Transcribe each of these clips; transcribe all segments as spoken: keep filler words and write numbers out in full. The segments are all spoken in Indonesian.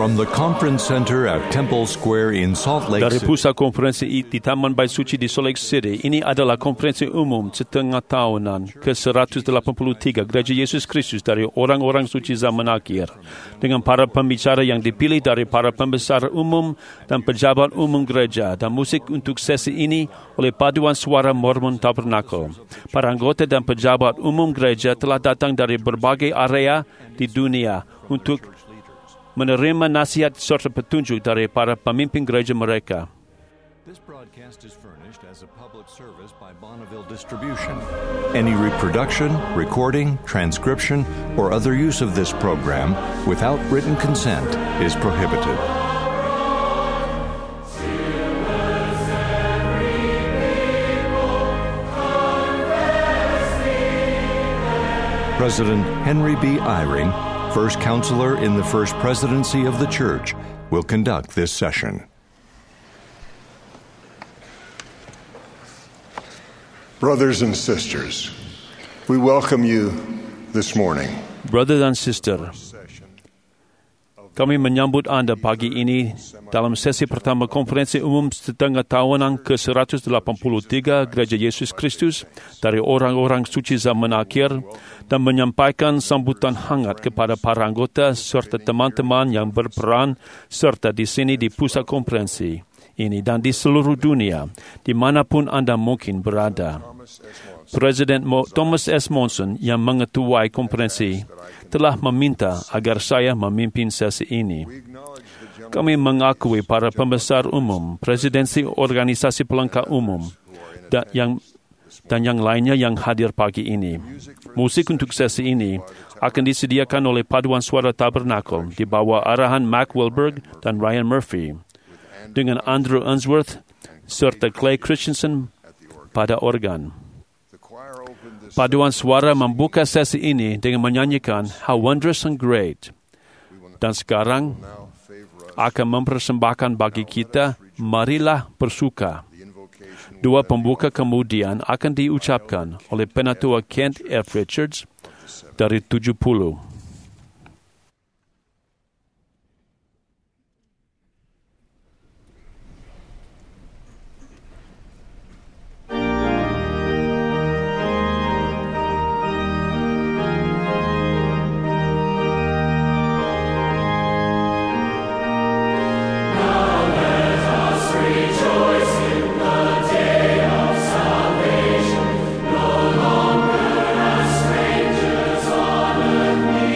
From the conference center at Temple Square in Salt Lake Dari City, pusat konferensi di Taman Bait Suci di Salt Lake City, ini adalah konferensi umum setengah tahunan ke seratus lapan puluh tiga Gereja Yesus Kristus dari orang-orang suci zaman akhir, dengan para pembicara yang dipilih dari para pembesar umum dan pejabat umum gereja, dan musik untuk sesi ini oleh Paduan Suara Mormon Tabernacle. Para anggota dan pejabat umum gereja telah datang dari berbagai area di dunia untuk menerima nasihat serta petunjuk dari para pemimpin gereja mereka. this broadcast is furnished as a public service by Bonneville Distribution. Any reproduction, recording, transcription, or other use of this program without written consent is prohibited. President Henry B. Eyring, First Counselor in the First Presidency of the Church, will conduct this session. Brothers and sisters, we welcome you this morning. Brother dan sister, kami menyambut anda pagi ini dalam sesi pertama konferensi umum setengah tahunan ke seratus lapan puluh tiga Gereja Yesus Kristus dari orang-orang suci zaman akhir, dan menyampaikan sambutan hangat kepada para anggota serta teman-teman yang berperan serta di sini di pusat konferensi ini dan di seluruh dunia, dimanapun anda mungkin berada. Presiden Thomas S. Monson yang mengetuai konferensi telah meminta agar saya memimpin sesi ini. Kami mengakui para pembesar umum, presidensi organisasi pelengkap umum, dan yang, dan yang lainnya yang hadir pagi ini. Musik untuk sesi ini akan disediakan oleh Paduan Suara Tabernacle di bawah arahan Mac Wilberg dan Ryan Murphy, dengan Andrew Unsworth serta Clay Christensen pada organ. Paduan Suara membuka sesi ini dengan menyanyikan How Wondrous and Great. Dan sekarang akan mempersembahkan bagi kita Marilah Bersuka. Dua pembuka kemudian akan diucapkan oleh Penatua Kent F. Richards dari tujuh puluh. Strangers on earth.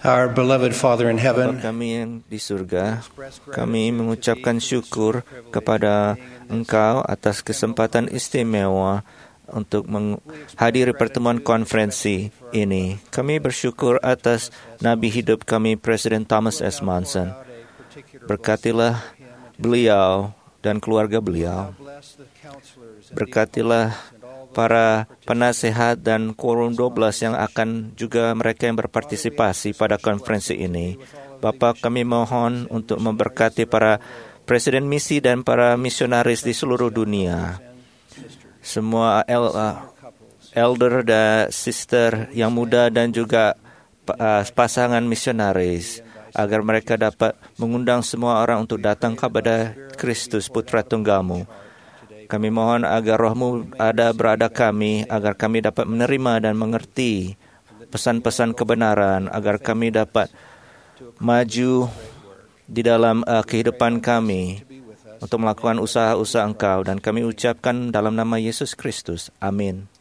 Our beloved Father in Bapa heaven, kami yang di surga, kami mengucapkan syukur kepada Engkau atas kesempatan istimewa untuk menghadiri pertemuan konferensi ini. Kami bersyukur atas Nabi hidup kami, Presiden Thomas S. Monson. Berkatilah beliau dan keluarga beliau. Berkatilah para penasehat dan Quorum dua belas yang akan juga mereka yang berpartisipasi pada konferensi ini. Bapa, kami mohon untuk memberkati para presiden misi dan para misionaris di seluruh dunia. Semua el, uh, elder dan sister yang muda dan juga uh, pasangan misionaris, agar mereka dapat mengundang semua orang untuk datang kepada Kristus, Putra Tunggal-Mu. Kami mohon agar Roh-Mu ada berada kami, agar kami dapat menerima dan mengerti pesan-pesan kebenaran, agar kami dapat maju di dalam uh, kehidupan kami untuk melakukan usaha-usaha Engkau. Dan kami ucapkan dalam nama Yesus Kristus. Amin.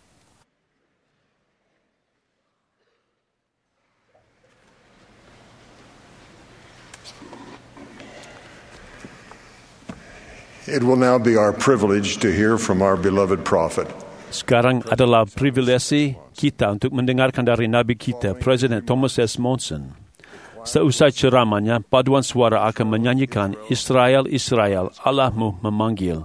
It will now be our privilege to hear from our beloved prophet. Sekarang adalah privilegi kita untuk mendengarkan dari Nabi kita, Presiden Thomas S. Monson. Seusai ceramahnya, paduan suara akan menyanyikan Israel, Israel, Allahmu memanggil.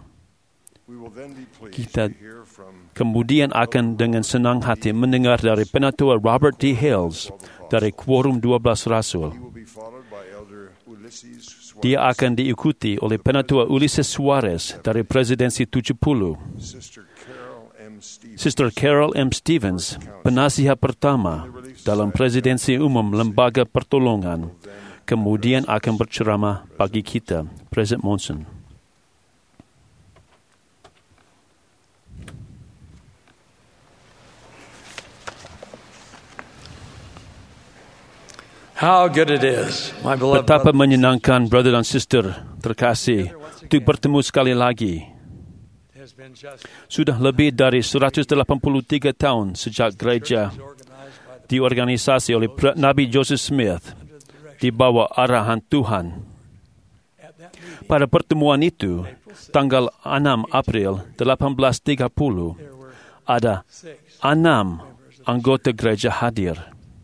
Kita kemudian akan dengan senang hati mendengar dari Penatua Robert D. Hales dari Quorum dua belas Rasul. Dia akan diikuti oleh Penatua Ulysses Suarez dari Presidensi tujuh puluh. Sister Carol M. Stevens, penasihat pertama dalam Presidensi Umum Lembaga Pertolongan, kemudian akan berceramah bagi kita, Presiden Monson. How good it is, my beloved Betapa brother. menyenangkan, brother dan sister terkasih, untuk bertemu sekali lagi. Sudah lebih dari seratus delapan puluh tiga tahun sejak gereja diorganisasi oleh Nabi Joseph Smith di bawah arahan Tuhan. Pada pertemuan itu, tanggal enam April delapan belas tiga puluh, ada enam anggota gereja hadir.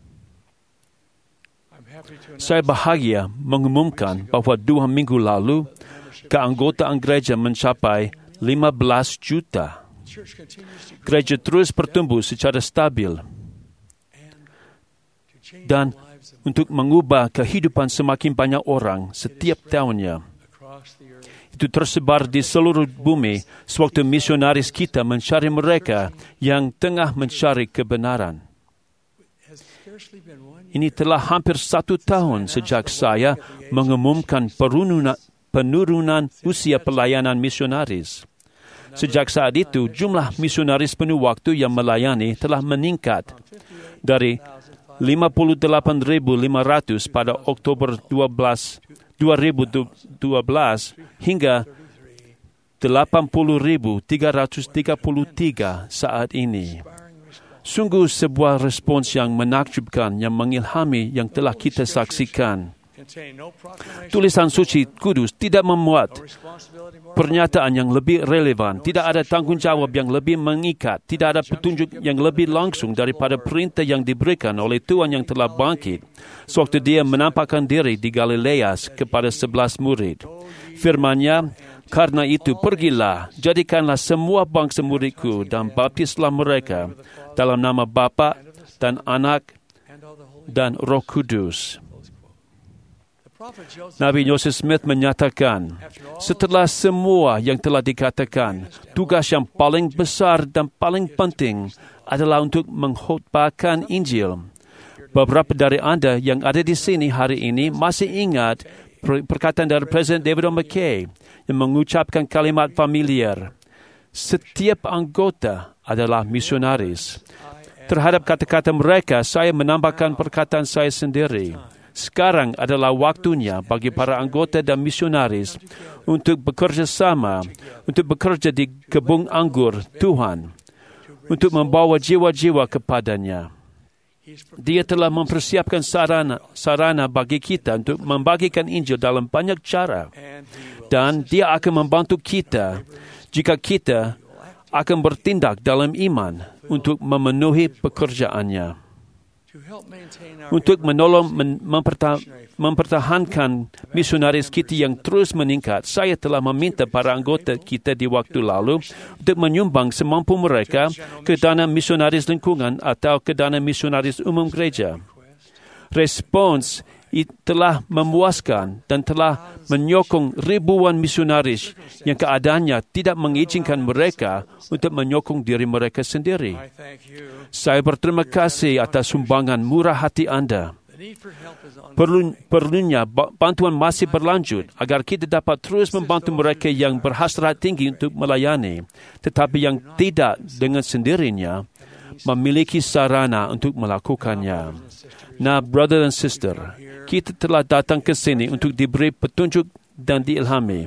Saya bahagia mengumumkan bahawa dua minggu lalu, keanggotaan gereja mencapai lima belas juta. Gereja terus bertumbuh secara stabil. Dan untuk mengubah kehidupan semakin banyak orang setiap tahunnya. Itu tersebar di seluruh bumi sewaktu misionaris kita mencari mereka yang tengah mencari kebenaran. Ini telah hampir satu tahun sejak saya mengumumkan penurunan, penurunan usia pelayanan misionaris. Sejak saat itu, jumlah misionaris penuh waktu yang melayani telah meningkat dari lima puluh delapan ribu lima ratus pada Oktober dua ribu dua belas hingga delapan puluh ribu tiga ratus tiga puluh tiga saat ini. Sungguh sebuah respons yang menakjubkan, yang mengilhami yang telah kita saksikan. Tulisan suci kudus tidak memuat pernyataan yang lebih relevan, tidak ada tanggungjawab yang lebih mengikat, tidak ada petunjuk yang lebih langsung daripada perintah yang diberikan oleh Tuhan yang telah bangkit sewaktu dia menampakkan diri di Galilea kepada sebelas murid. Firman-Nya, karena itu pergilah, jadikanlah semua bangsa muridku dan baptislah mereka dalam nama Bapa dan Anak dan Roh Kudus. Nabi Joseph Smith menyatakan, setelah semua yang telah dikatakan, tugas yang paling besar dan paling penting adalah untuk mengkhotbahkan Injil. Beberapa dari anda yang ada di sini hari ini masih ingat perkataan dari Presiden David O. McKay yang mengucapkan kalimat familiar, setiap anggota adalah misionaris. Terhadap kata-kata mereka, saya menambahkan perkataan saya sendiri. Sekarang adalah waktunya bagi para anggota dan misionaris untuk bekerja sama, untuk bekerja di kebun anggur Tuhan, untuk membawa jiwa-jiwa kepadanya. Dia telah mempersiapkan sarana, sarana bagi kita untuk membagikan Injil dalam banyak cara. Dan Dia akan membantu kita jika kita akan bertindak dalam iman untuk memenuhi pekerjaannya. Untuk menolong men, memperta, mempertahankan misionaris kita yang terus meningkat, saya telah meminta para anggota kita di waktu lalu untuk menyumbang semampu mereka ke dana misionaris lingkungan atau ke dana misionaris umum gereja. Respons telah memuaskan dan telah menyokong ribuan misionaris yang keadaannya tidak mengizinkan mereka untuk menyokong diri mereka sendiri. Saya berterima kasih atas sumbangan murah hati anda. Perlu, perlunya bantuan masih berlanjut agar kita dapat terus membantu mereka yang berhasrat tinggi untuk melayani, tetapi yang tidak dengan sendirinya memiliki sarana untuk melakukannya. Nah, brother and sister, kita telah datang ke sini untuk diberi petunjuk dan diilhami.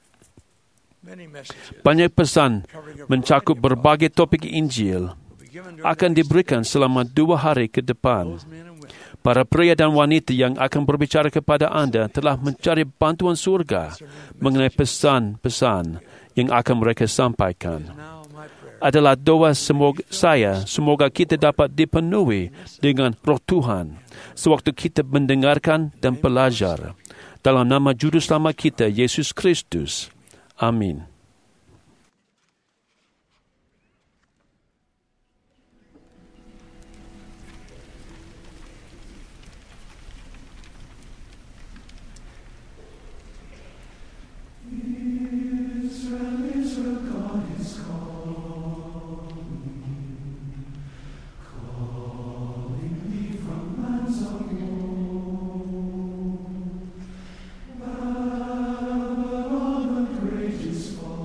Banyak pesan mencakup berbagai topik Injil akan diberikan selama dua hari ke depan. Para pria dan wanita yang akan berbicara kepada anda telah mencari bantuan surga mengenai pesan-pesan yang akan mereka sampaikan. Adalah doa semoga saya, semoga kita dapat dipenuhi dengan Roh Tuhan sewaktu kita mendengarkan dan belajar. Dalam nama Juru Selamat kita, Yesus Kristus. Amin. Babylon the great is fallen.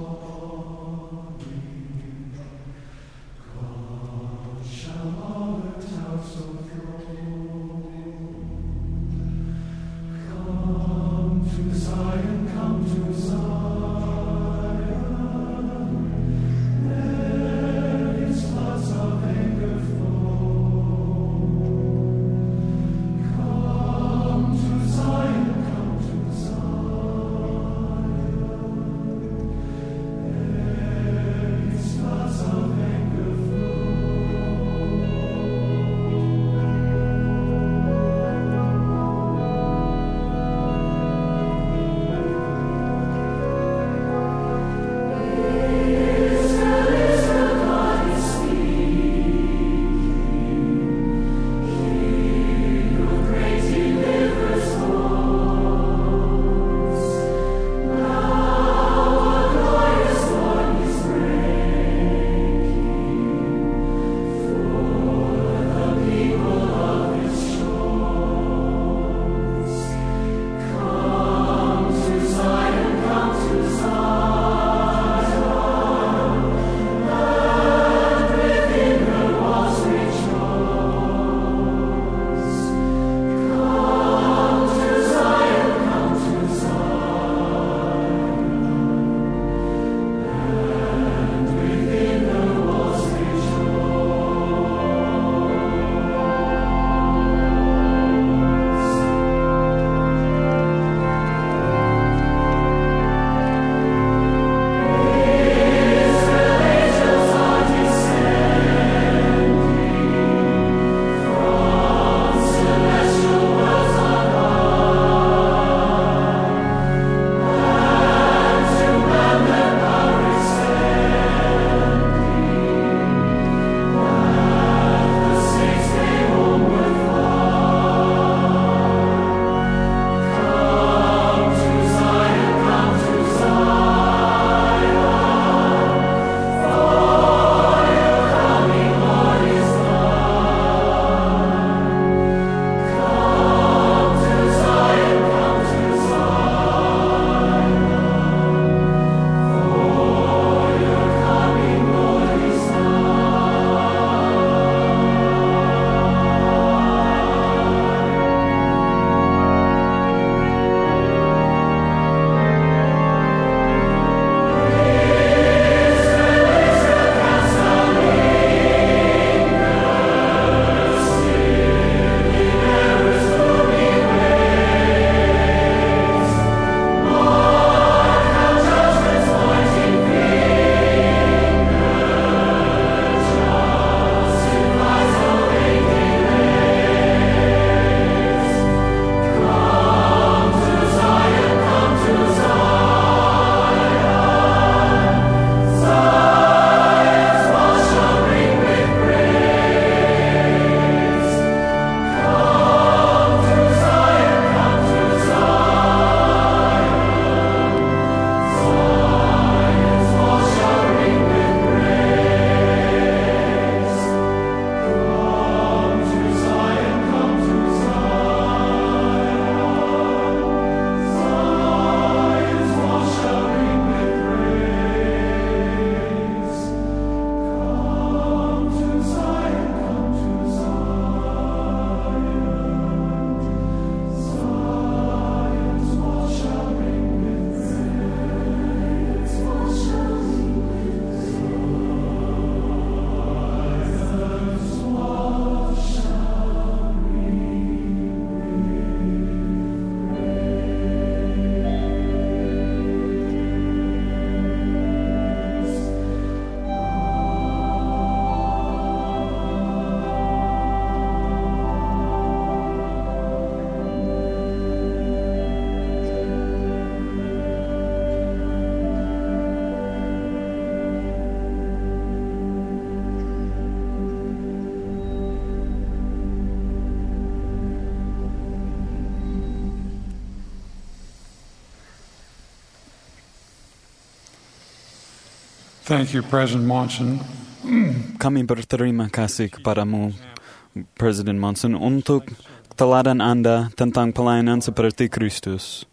Thank you, President Monson. Kami berterima kasih kepadamu, Presiden Monson, untuk teladan Anda tentang pelayanan seperti Kristus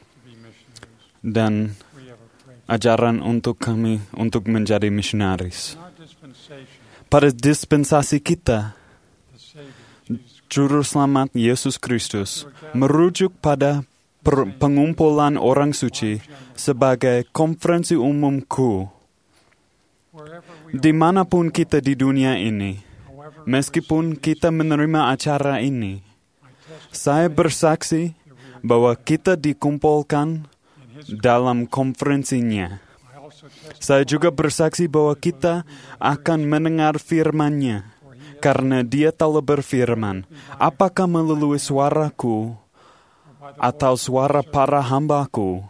dan ajaran untuk kami untuk menjadi misionaris. Pada dispensasi kita, Juru Selamat Yesus Kristus merujuk pada per- pengumpulan orang suci sebagai konferensi umumku. Dimanapun kita di dunia ini, meskipun kita menerima acara ini, saya bersaksi bahwa kita dikumpulkan dalam konferensinya. Saya juga bersaksi bahwa kita akan mendengar firman-Nya, karena Dia telah berfirman, apakah melalui suaraku atau suara para hambaku,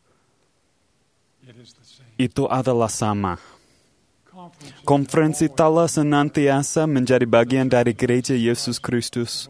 itu adalah sama. Konferensi telah senantiasa menjadi bagian dari gereja Yesus Kristus.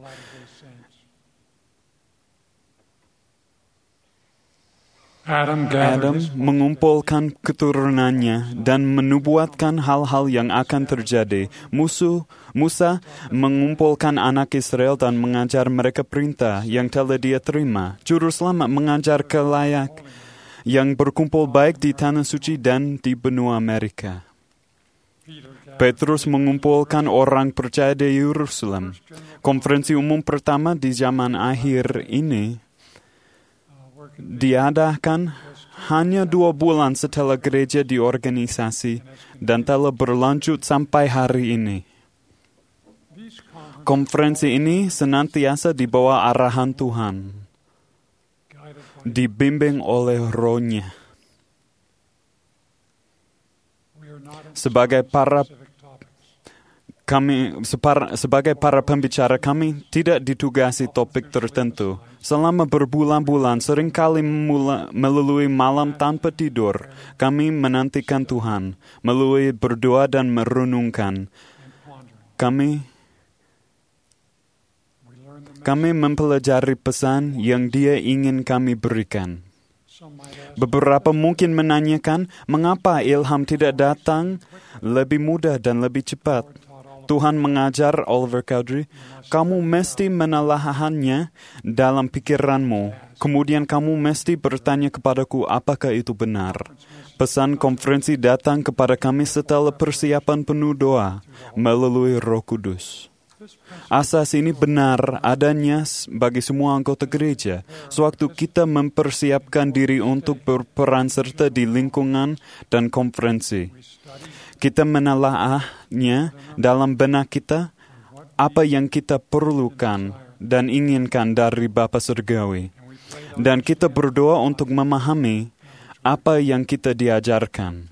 Adam, Adam mengumpulkan keturunannya dan menubuatkan hal-hal yang akan terjadi. Musuh, Musa mengumpulkan anak Israel dan mengajar mereka perintah yang telah dia terima. Juru Selamat mengajar kelayak yang berkumpul baik di Tanah Suci dan di benua Amerika. Petrus mengumpulkan orang percaya di Yerusalem. Konferensi umum pertama di zaman akhir ini diadakan hanya dua bulan setelah gereja diorganisasi dan telah berlanjut sampai hari ini. Konferensi ini senantiasa di bawah arahan Tuhan, dibimbing oleh Roh-Nya. Sebagai para Kami, sebagai para pembicara, kami tidak ditugasi topik tertentu. Selama berbulan-bulan, seringkali memula, melalui malam tanpa tidur, kami menantikan Tuhan, melalui berdoa dan merenungkan. Kami, kami mempelajari pesan yang Dia ingin kami berikan. Beberapa mungkin menanyakan, mengapa ilham tidak datang lebih mudah dan lebih cepat? Tuhan mengajar Oliver Cowdery, kamu mesti menelahannya dalam pikiranmu. Kemudian kamu mesti bertanya kepadaku apakah itu benar. Pesan konferensi datang kepada kami setelah persiapan penuh doa melalui Roh Kudus. Asas ini benar adanya bagi semua anggota gereja. Sewaktu kita mempersiapkan diri untuk berperan serta di lingkungan dan konferensi, kita menelaahnya dalam benak kita apa yang kita perlukan dan inginkan dari Bapa Surgawi. Dan kita berdoa untuk memahami apa yang kita diajarkan.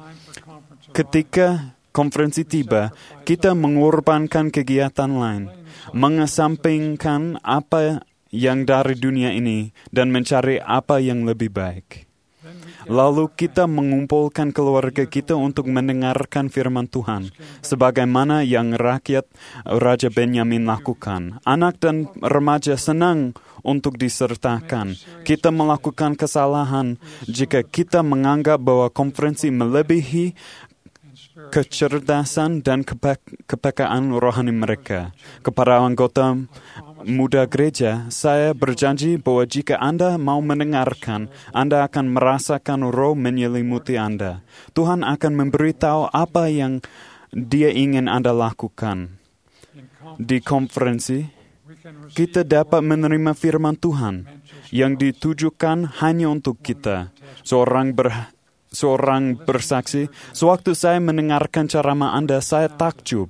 Ketika konferensi tiba, kita mengorbankan kegiatan lain, mengesampingkan apa yang dari dunia ini dan mencari apa yang lebih baik. Lalu kita mengumpulkan keluarga kita untuk mendengarkan firman Tuhan, sebagaimana yang rakyat Raja Benyamin lakukan. Anak dan remaja senang untuk disertakan. Kita melakukan kesalahan jika kita menganggap bahwa konferensi melebihi kecerdasan dan kepe- kepekaan rohani mereka. Kepada anggota muda gereja, saya berjanji bahwa jika Anda mau mendengarkan, Anda akan merasakan Roh menyelimuti Anda. Tuhan akan memberitahu apa yang Dia ingin Anda lakukan. Di konferensi, kita dapat menerima firman Tuhan yang ditujukan hanya untuk kita. Seorang ber Seorang bersaksi, sewaktu saya mendengarkan ceramah Anda, saya takjub.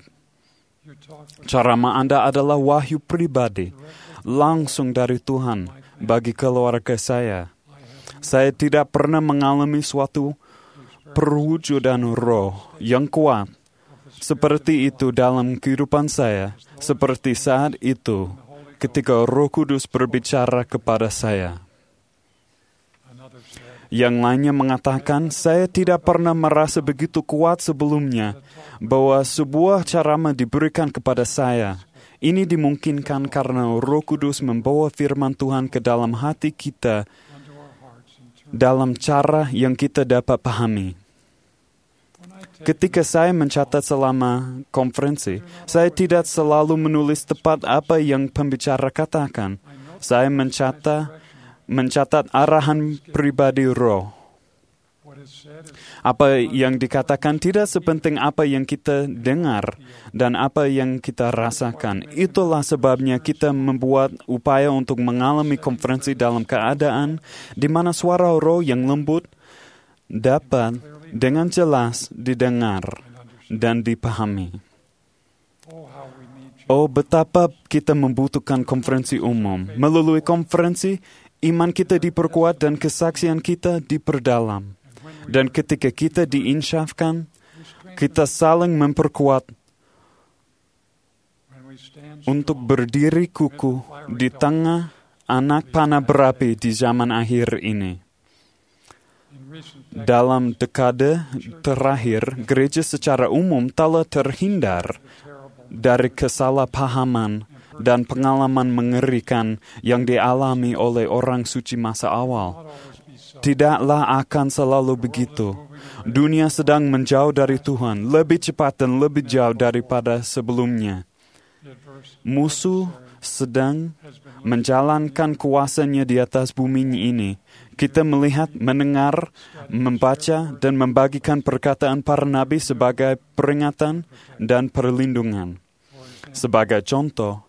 Ceramah Anda adalah wahyu pribadi, langsung dari Tuhan bagi keluarga saya. Saya tidak pernah mengalami suatu perwujudan roh yang kuat seperti itu dalam kehidupan saya, seperti saat itu ketika Roh Kudus berbicara kepada saya. Yang lainnya mengatakan, saya tidak pernah merasa begitu kuat sebelumnya bahwa sebuah ceramah diberikan kepada saya. Ini dimungkinkan karena Roh Kudus membawa firman Tuhan ke dalam hati kita dalam cara yang kita dapat pahami. Ketika saya mencatat selama konferensi, saya tidak selalu menulis tepat apa yang pembicara katakan. Saya mencatat, mencatat arahan pribadi roh. Apa yang dikatakan tidak sepenting apa yang kita dengar dan apa yang kita rasakan. Itulah sebabnya kita membuat upaya untuk mengalami konferensi dalam keadaan di mana suara roh yang lembut dapat dengan jelas didengar dan dipahami. Oh, betapa kita membutuhkan konferensi umum. Melalui konferensi, iman kita diperkuat dan kesaksian kita diperdalam. Dan ketika kita diinsyafkan, kita saling memperkuat untuk berdiri kukuh di tengah anak panah berapi di zaman akhir ini. Dalam dekade terakhir, gereja secara umum telah terhindar dari kesalahpahaman dan pengalaman mengerikan yang dialami oleh orang suci masa awal. Tidaklah akan selalu begitu. Dunia sedang menjauh dari Tuhan, lebih cepat dan lebih jauh daripada sebelumnya. Musuh sedang menjalankan kuasanya di atas bumi ini. Kita melihat, mendengar, membaca, dan membagikan perkataan para nabi sebagai peringatan dan perlindungan. Sebagai contoh,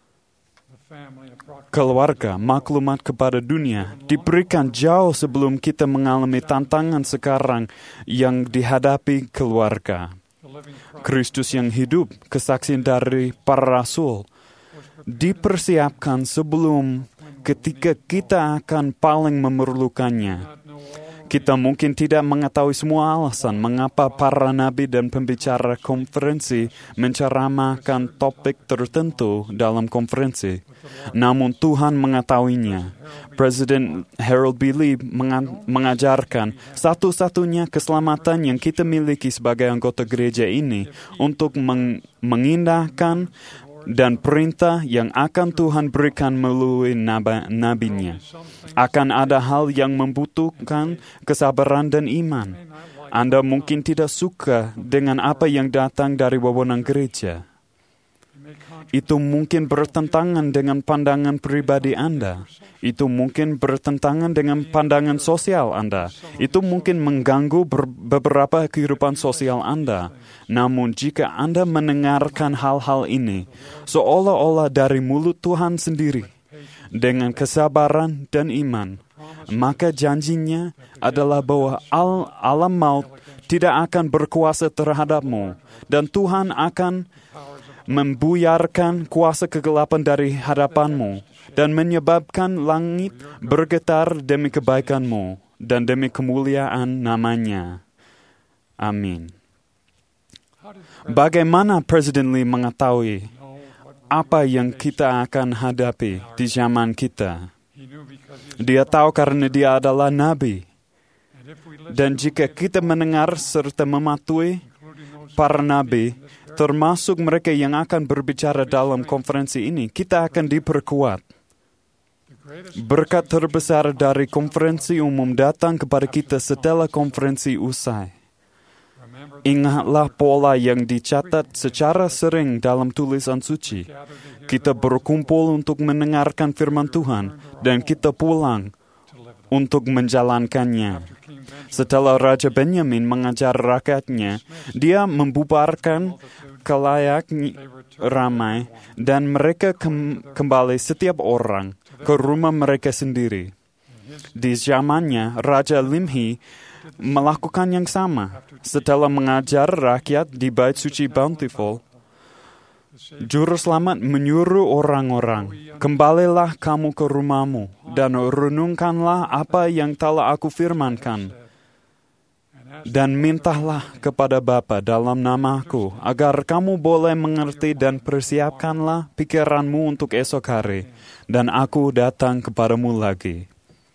keluarga, maklumat kepada dunia, diberikan jauh sebelum kita mengalami tantangan sekarang yang dihadapi keluarga. Kristus yang hidup, kesaksian dari para rasul, dipersiapkan sebelum ketika kita akan paling memerlukannya. Kita mungkin tidak mengetahui semua alasan mengapa para nabi dan pembicara konferensi menceramahkan topik tertentu dalam konferensi. Namun Tuhan mengetahuinya. Presiden Harold B. Lee mengajarkan satu-satunya keselamatan yang kita miliki sebagai anggota gereja ini untuk meng- mengindahkan dan perintah yang akan Tuhan berikan melalui nab- nabinya. Akan ada hal yang membutuhkan kesabaran dan iman. Anda mungkin tidak suka dengan apa yang datang dari wewenang gereja. Itu mungkin bertentangan dengan pandangan pribadi Anda. Itu mungkin bertentangan dengan pandangan sosial Anda. Itu mungkin mengganggu ber- beberapa kehidupan sosial Anda. Namun jika Anda mendengarkan hal-hal ini, seolah-olah dari mulut Tuhan sendiri, dengan kesabaran dan iman, maka janjinya adalah bahwa al- alam maut tidak akan berkuasa terhadapmu, dan Tuhan akan membuyarkan kuasa kegelapan dari hadapanmu, dan menyebabkan langit bergetar demi kebaikanmu, dan demi kemuliaan namanya. Amin. Bagaimana Presiden Lee mengetahui apa yang kita akan hadapi di zaman kita? Dia tahu karena dia adalah nabi. Dan jika kita mendengar serta mematuhi para nabi, termasuk mereka yang akan berbicara dalam konferensi ini, kita akan diperkuat. Berkat terbesar dari konferensi umum datang kepada kita setelah konferensi usai. Ingatlah pola yang dicatat secara sering dalam tulisan suci. Kita berkumpul untuk mendengarkan firman Tuhan, dan kita pulang untuk menjalankannya. Setelah Raja Benyamin mengajar rakyatnya, dia membubarkan kelayak ramai, dan mereka kem- kembali setiap orang ke rumah mereka sendiri. Di zamannya, Raja Limhi melakukan yang sama. Setelah mengajar rakyat di Bait Suci Bountiful, Juru Selamat menyuruh orang-orang, "Kembalilah kamu ke rumahmu, dan renungkanlah apa yang telah aku firmankan. Dan mintalah kepada Bapa dalam namaku, agar kamu boleh mengerti dan persiapkanlah pikiranmu untuk esok hari, dan aku datang kepadamu lagi."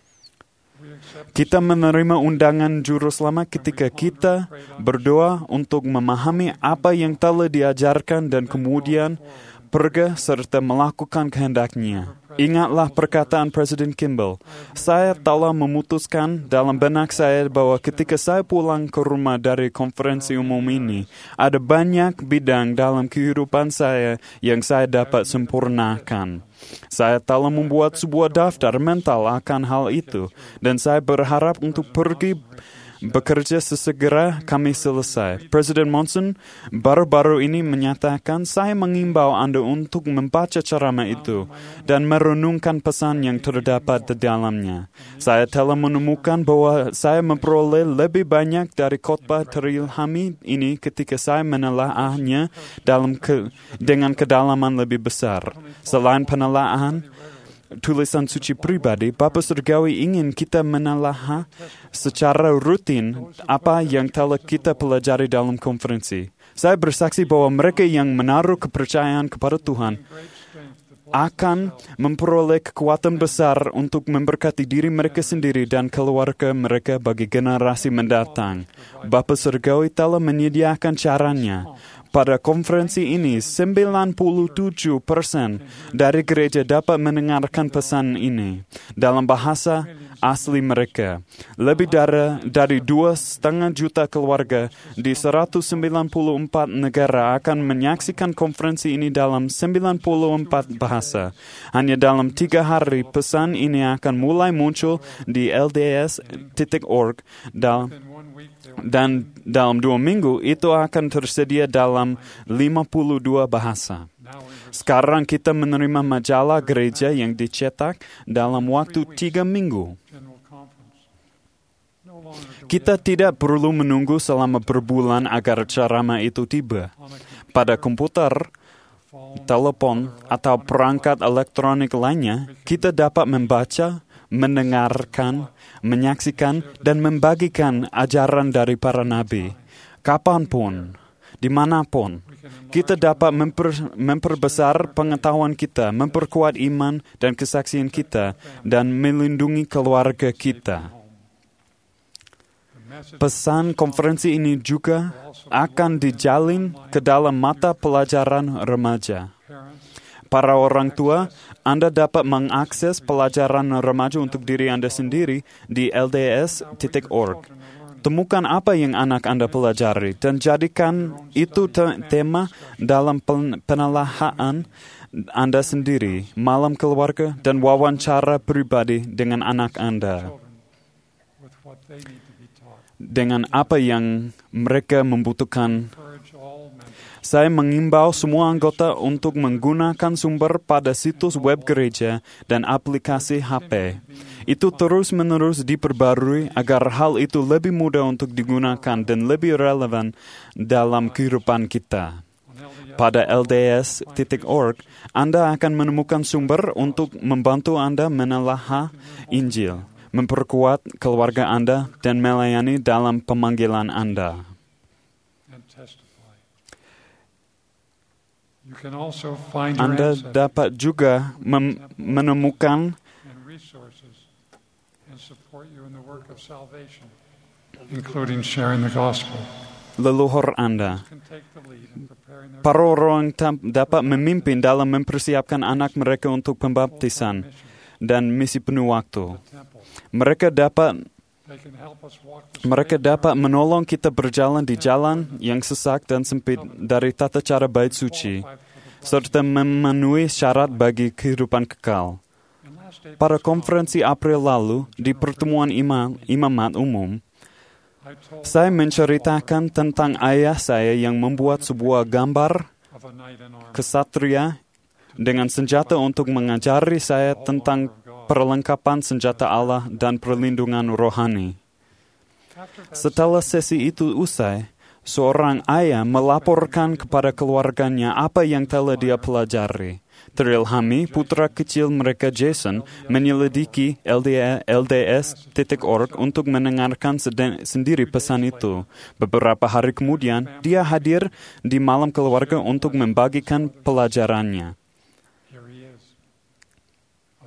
Kita menerima undangan Juru Selamat ketika kita berdoa untuk memahami apa yang telah diajarkan dan kemudian pergi serta melakukan kehendaknya. Ingatlah perkataan Presiden Kimball. Saya telah memutuskan dalam benak saya bahwa ketika saya pulang ke rumah dari konferensi umum ini, ada banyak bidang dalam kehidupan saya yang saya dapat sempurnakan. Saya telah membuat sebuah daftar mental akan hal itu, dan saya berharap untuk pergi bekerja sesegera kami selesai. Presiden Monson baru-baru ini menyatakan, saya mengimbau Anda untuk membaca ceramah itu dan merenungkan pesan yang terdapat di dalamnya. Saya telah menemukan bahwa saya memperoleh lebih banyak dari khotbah terilhami ini ketika saya menelaahnya dalam ke, dengan kedalaman lebih besar. Selain penelaahan tulisan suci pribadi, Bapa Surgawi ingin kita menelaah secara rutin apa yang telah kita pelajari dalam konferensi. Saya bersaksi bahwa mereka yang menaruh kepercayaan kepada Tuhan akan memperoleh kekuatan besar untuk memberkati diri mereka sendiri dan keluarga mereka bagi generasi mendatang. Bapa Surgawi telah menyediakan caranya. Pada konferensi ini, sembilan puluh tujuh persen dari gereja dapat mendengarkan pesan ini dalam bahasa asli mereka. Lebih dari, dari dua setengah juta keluarga di seratus sembilan puluh empat negara akan menyaksikan konferensi ini dalam sembilan puluh empat bahasa. Hanya dalam tiga hari, pesan ini akan mulai muncul di L D S titik org dan Dan dalam dua minggu itu akan tersedia dalam lima puluh dua bahasa. Sekarang kita menerima majalah gereja yang dicetak dalam waktu tiga minggu. Kita tidak perlu menunggu selama berbulan agar ceramah itu tiba. Pada komputer, telepon, atau perangkat elektronik lainnya, kita dapat membaca, mendengarkan, menyaksikan, dan membagikan ajaran dari para nabi. Kapanpun, dimanapun, kita dapat memper, memperbesar pengetahuan kita, memperkuat iman dan kesaksian kita, dan melindungi keluarga kita. Pesan konferensi ini juga akan dijalin ke dalam mata pelajaran remaja. Para orang tua, Anda dapat mengakses pelajaran remaja untuk diri Anda sendiri di L D S titik org. Temukan apa yang anak Anda pelajari dan jadikan itu te- tema dalam pen- penelaahan Anda sendiri, malam keluarga, dan wawancara pribadi dengan anak Anda. Dengan apa yang mereka membutuhkan. Saya mengimbau semua anggota untuk menggunakan sumber pada situs web gereja dan aplikasi H P. Itu terus-menerus diperbarui agar hal itu lebih mudah untuk digunakan dan lebih relevan dalam kehidupan kita. Pada L D S titik org, Anda akan menemukan sumber untuk membantu Anda menelaah Injil, memperkuat keluarga Anda, dan melayani dalam pemanggilan Anda. Anda dapat juga mem- menemukan leluhur Anda. Para orang dapat memimpin dalam mempersiapkan anak mereka untuk pembaptisan dan misi penuh waktu. Mereka dapat Mereka dapat menolong kita berjalan di jalan yang sesak dan sempit dari tata cara bait suci, serta memenuhi syarat bagi kehidupan kekal. Pada konferensi April lalu, di pertemuan imam, imamat umum, saya menceritakan tentang ayah saya yang membuat sebuah gambar kesatria dengan senjata untuk mengajari saya tentang perlengkapan senjata Allah dan perlindungan rohani. Setelah sesi itu usai, seorang ayah melaporkan kepada keluarganya apa yang telah dia pelajari. Terilhami, putra kecil mereka Jason menyelidiki L D S titik org untuk mendengarkan sendiri pesan itu. Beberapa hari kemudian, dia hadir di malam keluarga untuk membagikan pelajarannya.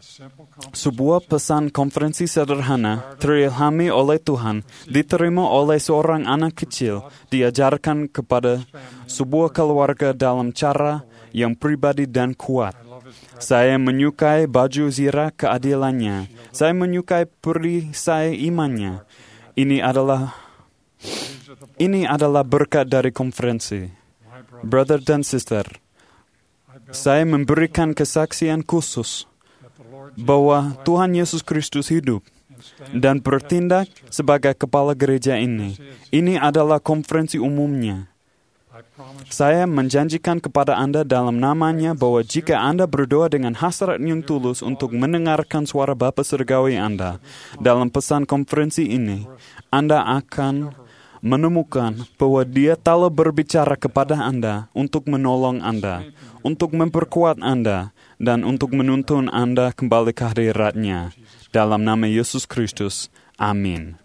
Sebuah pesan konferensi sederhana, terilhami oleh Tuhan, diterima oleh seorang anak kecil, diajarkan kepada sebuah keluarga dalam cara yang pribadi dan kuat. Saya menyukai baju zirah keadilannya. Saya menyukai perisai imannya. Ini adalah ini adalah berkat dari konferensi. Brother dan sister, saya memberikan kesaksian khusus bahwa Tuhan Yesus Kristus hidup dan bertindak sebagai kepala gereja ini. Ini adalah konferensi umumnya. Saya menjanjikan kepada Anda dalam namanya bahwa jika Anda berdoa dengan hasrat yang tulus untuk mendengarkan suara Bapa Surgawi Anda dalam pesan konferensi ini, Anda akan menemukan bahwa Dia telah berbicara kepada Anda untuk menolong Anda, untuk memperkuat Anda, dan untuk menuntun Anda kembali ke hadirat-Nya. Dalam nama Yesus Kristus, amin.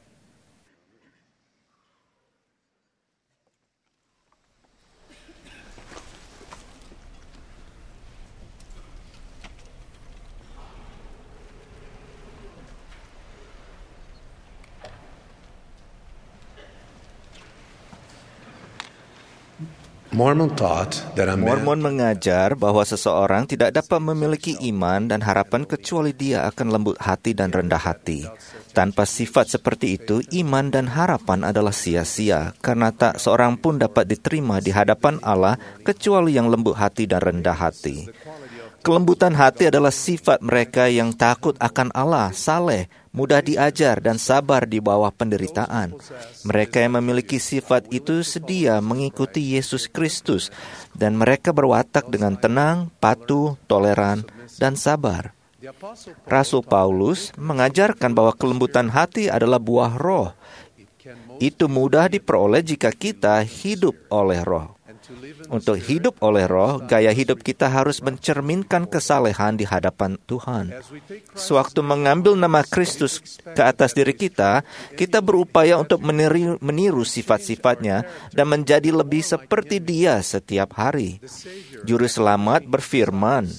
Mormon taught that a man Mormon mengajar bahwa seseorang tidak dapat memiliki iman dan harapan kecuali dia akan lembut hati dan rendah hati. Tanpa sifat seperti itu, iman dan harapan adalah sia-sia, karena tak seorang pun dapat diterima di hadapan Allah kecuali yang lembut hati dan rendah hati. Kelembutan hati adalah sifat mereka yang takut akan Allah, saleh, mudah diajar, dan sabar di bawah penderitaan. Mereka yang memiliki sifat itu sedia mengikuti Yesus Kristus, dan mereka berwatak dengan tenang, patuh, toleran, dan sabar. Rasul Paulus mengajarkan bahwa kelembutan hati adalah buah roh. Itu mudah diperoleh jika kita hidup oleh roh. Untuk hidup oleh roh, gaya hidup kita harus mencerminkan kesalehan di hadapan Tuhan. Sewaktu mengambil nama Kristus ke atas diri kita, kita berupaya untuk meniru, meniru sifat-sifatnya dan menjadi lebih seperti Dia setiap hari. Juru Selamat berfirman,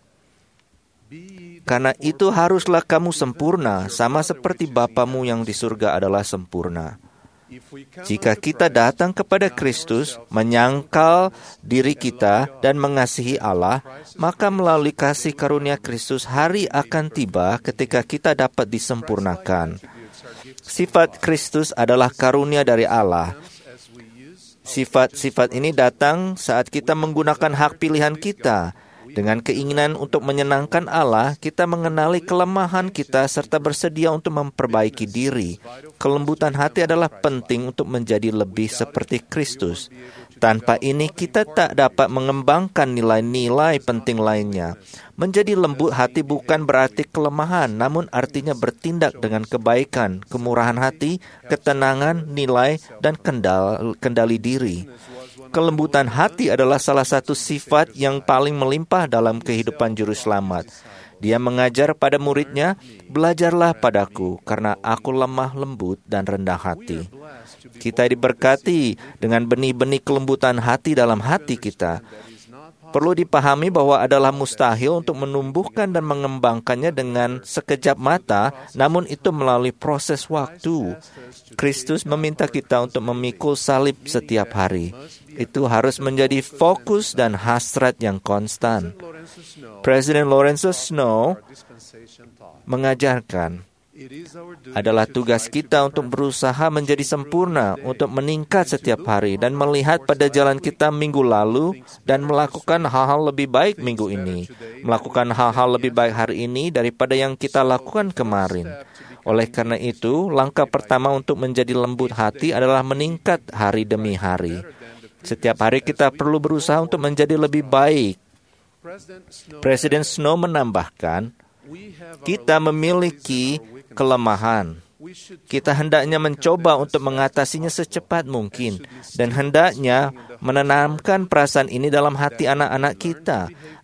"Karena itu haruslah kamu sempurna, sama seperti Bapamu yang di surga adalah sempurna." Jika kita datang kepada Kristus, menyangkal diri kita dan mengasihi Allah, maka melalui kasih karunia Kristus hari akan tiba ketika kita dapat disempurnakan. Sifat Kristus adalah karunia dari Allah. Sifat-sifat ini datang saat kita menggunakan hak pilihan kita. Dengan keinginan untuk menyenangkan Allah, kita mengenali kelemahan kita serta bersedia untuk memperbaiki diri. Kelembutan hati adalah penting untuk menjadi lebih seperti Kristus. Tanpa ini, kita tak dapat mengembangkan nilai-nilai penting lainnya. Menjadi lembut hati bukan berarti kelemahan, namun artinya bertindak dengan kebaikan, kemurahan hati, ketenangan, nilai, dan kendal, kendali diri. Kelembutan hati adalah salah satu sifat yang paling melimpah dalam kehidupan Juru Selamat. Dia mengajar pada muridnya, "Belajarlah padaku, karena aku lemah lembut dan rendah hati." Kita diberkati dengan benih-benih kelembutan hati dalam hati kita. Perlu dipahami bahwa adalah mustahil untuk menumbuhkan dan mengembangkannya dengan sekejap mata, namun itu melalui proses waktu. Kristus meminta kita untuk memikul salib setiap hari. Itu harus menjadi fokus dan hasrat yang konstan. Presiden Lorenzo Snow mengajarkan, adalah tugas kita untuk berusaha menjadi sempurna, untuk meningkat setiap hari dan melihat pada jalan kita minggu lalu dan melakukan hal-hal lebih baik minggu ini, melakukan hal-hal lebih baik hari ini daripada yang kita lakukan kemarin. Oleh karena itu, langkah pertama untuk menjadi lembut hati adalah meningkat hari demi hari. Setiap hari kita perlu berusaha untuk menjadi lebih baik. Presiden Snow menambahkan, kita memiliki kelemahan. Kita hendaknya mencoba untuk mengatasinya secepat mungkin dan hendaknya menanamkan perasaan ini dalam hati anak-anak kita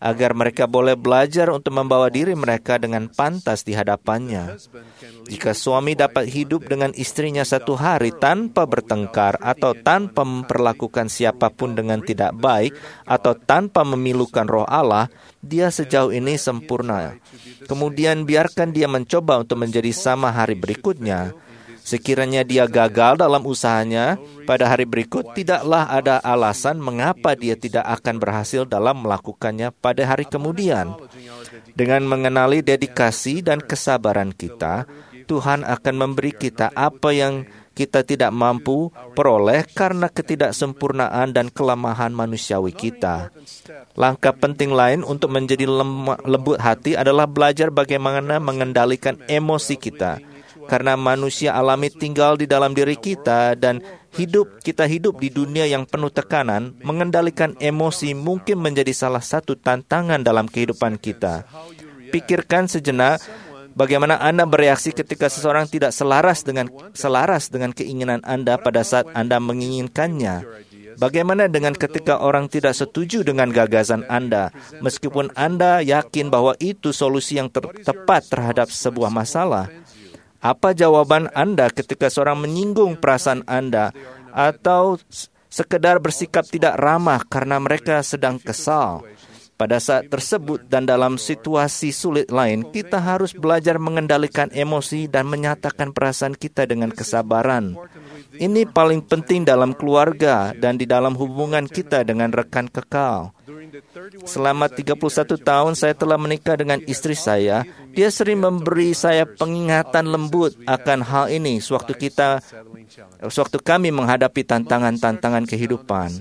agar mereka boleh belajar untuk membawa diri mereka dengan pantas di hadapannya. Jika suami dapat hidup dengan istrinya satu hari tanpa bertengkar atau tanpa memperlakukan siapapun dengan tidak baik atau tanpa memilukan roh Allah, dia sejauh ini sempurna. Kemudian biarkan dia mencoba untuk menjadi sama hari berikutnya. Sekiranya dia gagal dalam usahanya pada hari berikut, tidaklah ada alasan mengapa dia tidak akan berhasil dalam melakukannya pada hari kemudian. Dengan mengenali dedikasi dan kesabaran kita, Tuhan akan memberi kita apa yang kita tidak mampu peroleh karena ketidaksempurnaan dan kelemahan manusiawi kita. Langkah penting lain untuk menjadi lembut hati adalah belajar bagaimana mengendalikan emosi kita. Karena manusia alami tinggal di dalam diri kita dan hidup kita hidup di dunia yang penuh tekanan, mengendalikan emosi mungkin menjadi salah satu tantangan dalam kehidupan kita. Pikirkan sejenak bagaimana Anda bereaksi ketika seseorang tidak selaras dengan selaras dengan keinginan Anda pada saat Anda menginginkannya. Bagaimana dengan ketika orang tidak setuju dengan gagasan Anda, meskipun Anda yakin bahwa itu solusi yang ter- tepat terhadap sebuah masalah? Apa jawaban Anda ketika seorang menyinggung perasaan Anda atau sekedar bersikap tidak ramah karena mereka sedang kesal? Pada saat tersebut dan dalam situasi sulit lain, kita harus belajar mengendalikan emosi dan menyatakan perasaan kita dengan kesabaran. Ini paling penting dalam keluarga dan di dalam hubungan kita dengan rekan kekal. Selama tiga puluh satu tahun saya telah menikah dengan istri saya. Dia sering memberi saya pengingatan lembut akan hal ini sewaktu kita, sewaktu kami menghadapi tantangan-tantangan kehidupan.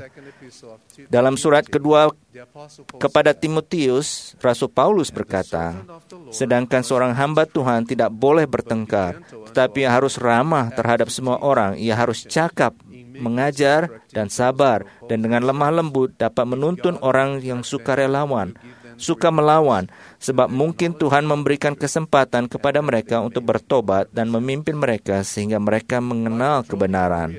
Dalam surat kedua kepada Timotius, Rasul Paulus berkata, sedangkan seorang hamba Tuhan tidak boleh bertengkar, tetapi harus ramah terhadap semua orang. Ia harus cakap, mengajar, dan sabar, dan dengan lemah lembut dapat menuntun orang yang sukarelawan, suka melawan, sebab mungkin Tuhan memberikan kesempatan kepada mereka untuk bertobat dan memimpin mereka sehingga mereka mengenal kebenaran.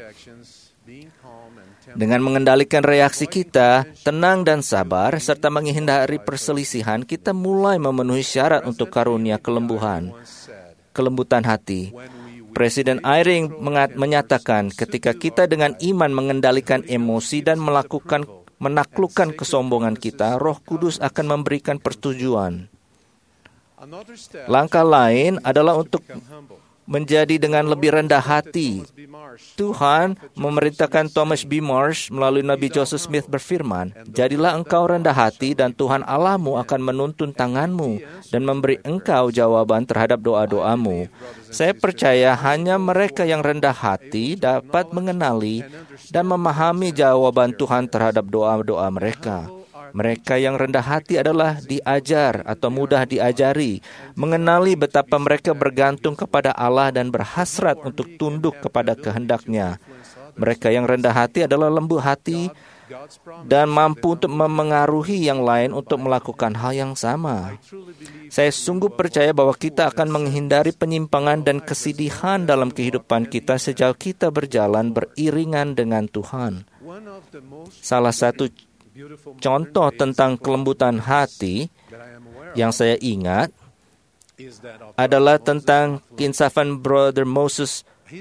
Dengan mengendalikan reaksi kita, tenang dan sabar, serta menghindari perselisihan, kita mulai memenuhi syarat untuk karunia kelembuhan, kelembutan hati. Presiden Eyring menyatakan, ketika kita dengan iman mengendalikan emosi dan melakukan menaklukkan kesombongan kita, Roh Kudus akan memberikan persetujuan. Langkah lain adalah untuk menjadi dengan lebih rendah hati. Tuhan memerintahkan Thomas B. Marsh melalui Nabi Joseph Smith berfirman, jadilah engkau rendah hati dan Tuhan Allahmu akan menuntun tanganmu dan memberi engkau jawaban terhadap doa-doamu. Saya percaya hanya mereka yang rendah hati dapat mengenali dan memahami jawaban Tuhan terhadap doa-doa mereka. Mereka yang rendah hati adalah diajar atau mudah diajari, mengenali betapa mereka bergantung kepada Allah dan berhasrat untuk tunduk kepada kehendak-Nya. Mereka yang rendah hati adalah lembut hati dan mampu untuk memengaruhi yang lain untuk melakukan hal yang sama. Saya sungguh percaya bahwa kita akan menghindari penyimpangan dan kesedihan dalam kehidupan kita sejauh kita berjalan beriringan dengan Tuhan. Salah satu contoh tentang kelembutan hati yang saya ingat adalah tentang keinsafan Brother Moses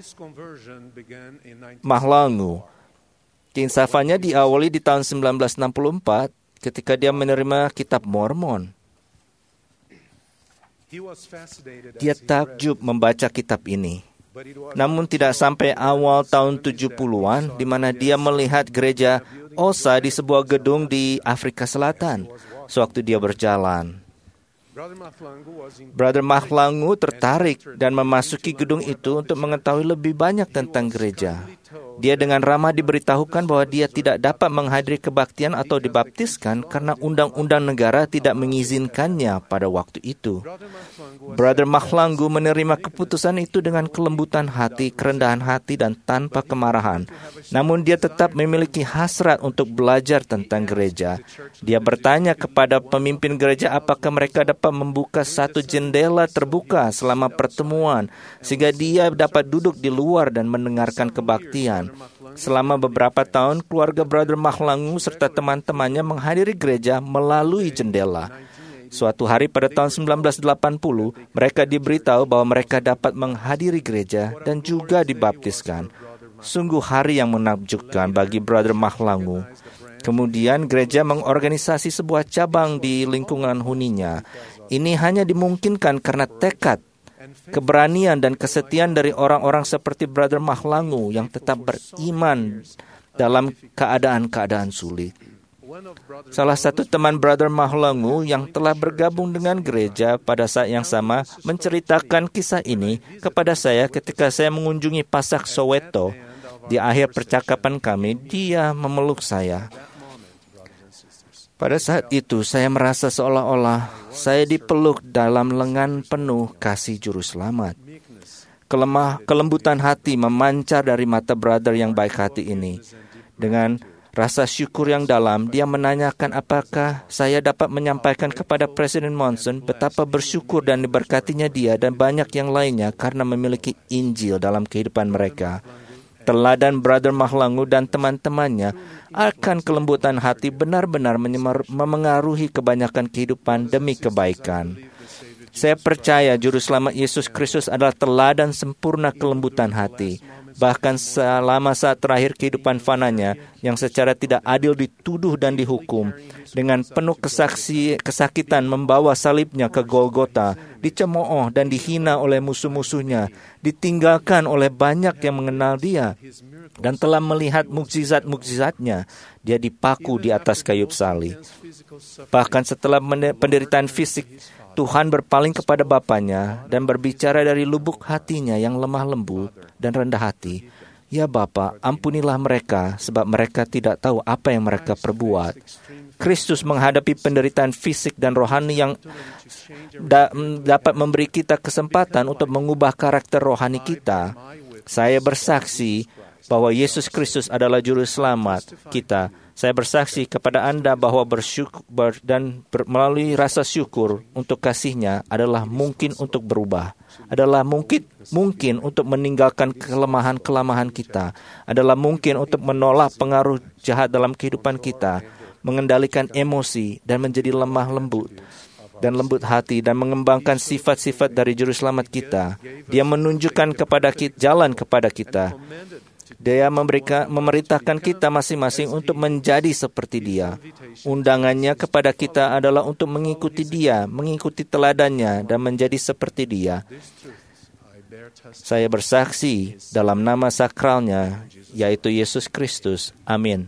Mahlangu. Keinsafannya diawali di tahun sembilan belas enam puluh empat ketika dia menerima Kitab Mormon. Dia takjub membaca kitab ini. Namun tidak sampai awal tahun tujuh puluhan di mana dia melihat gereja Osa di sebuah gedung di Afrika Selatan sewaktu dia berjalan. Brother Mahlangu tertarik dan memasuki gedung itu untuk mengetahui lebih banyak tentang gereja. Dia dengan ramah diberitahukan bahwa dia tidak dapat menghadiri kebaktian atau dibaptiskan karena undang-undang negara tidak mengizinkannya pada waktu itu. Brother Mahlangu menerima keputusan itu dengan kelembutan hati, kerendahan hati, dan tanpa kemarahan. Namun dia tetap memiliki hasrat untuk belajar tentang gereja. Dia bertanya kepada pemimpin gereja apakah mereka dapat membuka satu jendela terbuka selama pertemuan, sehingga dia dapat duduk di luar dan mendengarkan kebaktian. menyenangkan. Selama beberapa tahun, keluarga Brother Mahlangu serta teman-temannya menghadiri gereja melalui jendela. Suatu hari pada tahun sembilan belas delapan puluh, mereka diberitahu bahwa mereka dapat menghadiri gereja dan juga dibaptiskan. Sungguh hari yang menakjubkan bagi Brother Mahlangu. Kemudian gereja mengorganisasi sebuah cabang di lingkungan huninya. Ini hanya dimungkinkan karena tekad, keberanian dan kesetiaan dari orang-orang seperti Brother Mahlangu yang tetap beriman dalam keadaan-keadaan sulit. Salah satu teman Brother Mahlangu yang telah bergabung dengan gereja pada saat yang sama menceritakan kisah ini kepada saya ketika saya mengunjungi Pasak Soweto. Di akhir percakapan kami, dia memeluk saya. Pada saat itu, saya merasa seolah-olah saya dipeluk dalam lengan penuh kasih Juru Selamat. Kelemah, kelembutan hati memancar dari mata brother yang baik hati ini. Dengan rasa syukur yang dalam, dia menanyakan apakah saya dapat menyampaikan kepada Presiden Monson betapa bersyukur dan diberkatinya dia dan banyak yang lainnya karena memiliki Injil dalam kehidupan mereka. Teladan Brother Mahlangu dan teman-temannya akan kelembutan hati benar-benar memengaruhi kebanyakan kehidupan demi kebaikan. Saya percaya Juru Selamat Yesus Kristus adalah teladan sempurna kelembutan hati. Bahkan selama saat terakhir kehidupan fananya yang secara tidak adil dituduh dan dihukum, dengan penuh kesaksi, kesakitan membawa salibnya ke Golgota, dicemooh dan dihina oleh musuh-musuhnya, ditinggalkan oleh banyak yang mengenal dia, dan telah melihat mukjizat-mukjizatnya, dia dipaku di atas kayu salib. Bahkan setelah penderitaan fisik, Tuhan berpaling kepada Bapanya dan berbicara dari lubuk hatinya yang lemah lembut dan rendah hati. Ya Bapa, ampunilah mereka sebab mereka tidak tahu apa yang mereka perbuat. Kristus menghadapi penderitaan fisik dan rohani yang da- dapat memberi kita kesempatan untuk mengubah karakter rohani kita. Saya bersaksi bahwa Yesus Kristus adalah Juru Selamat kita. Saya bersaksi kepada Anda bahwa bersyukur ber, dan ber, melalui rasa syukur untuk kasih-Nya adalah mungkin untuk berubah, adalah mungkin mungkin untuk meninggalkan kelemahan-kelemahan kita, adalah mungkin untuk menolak pengaruh jahat dalam kehidupan kita, mengendalikan emosi dan menjadi lemah lembut dan lembut hati dan mengembangkan sifat-sifat dari Juru Selamat kita. Dia menunjukkan kepada kita jalan kepada kita. Dia memberikan, memerintahkan kita masing-masing untuk menjadi seperti Dia. Undangannya kepada kita adalah untuk mengikuti Dia, mengikuti teladannya, dan menjadi seperti Dia. Saya bersaksi dalam nama sakralnya, yaitu Yesus Kristus. Amin.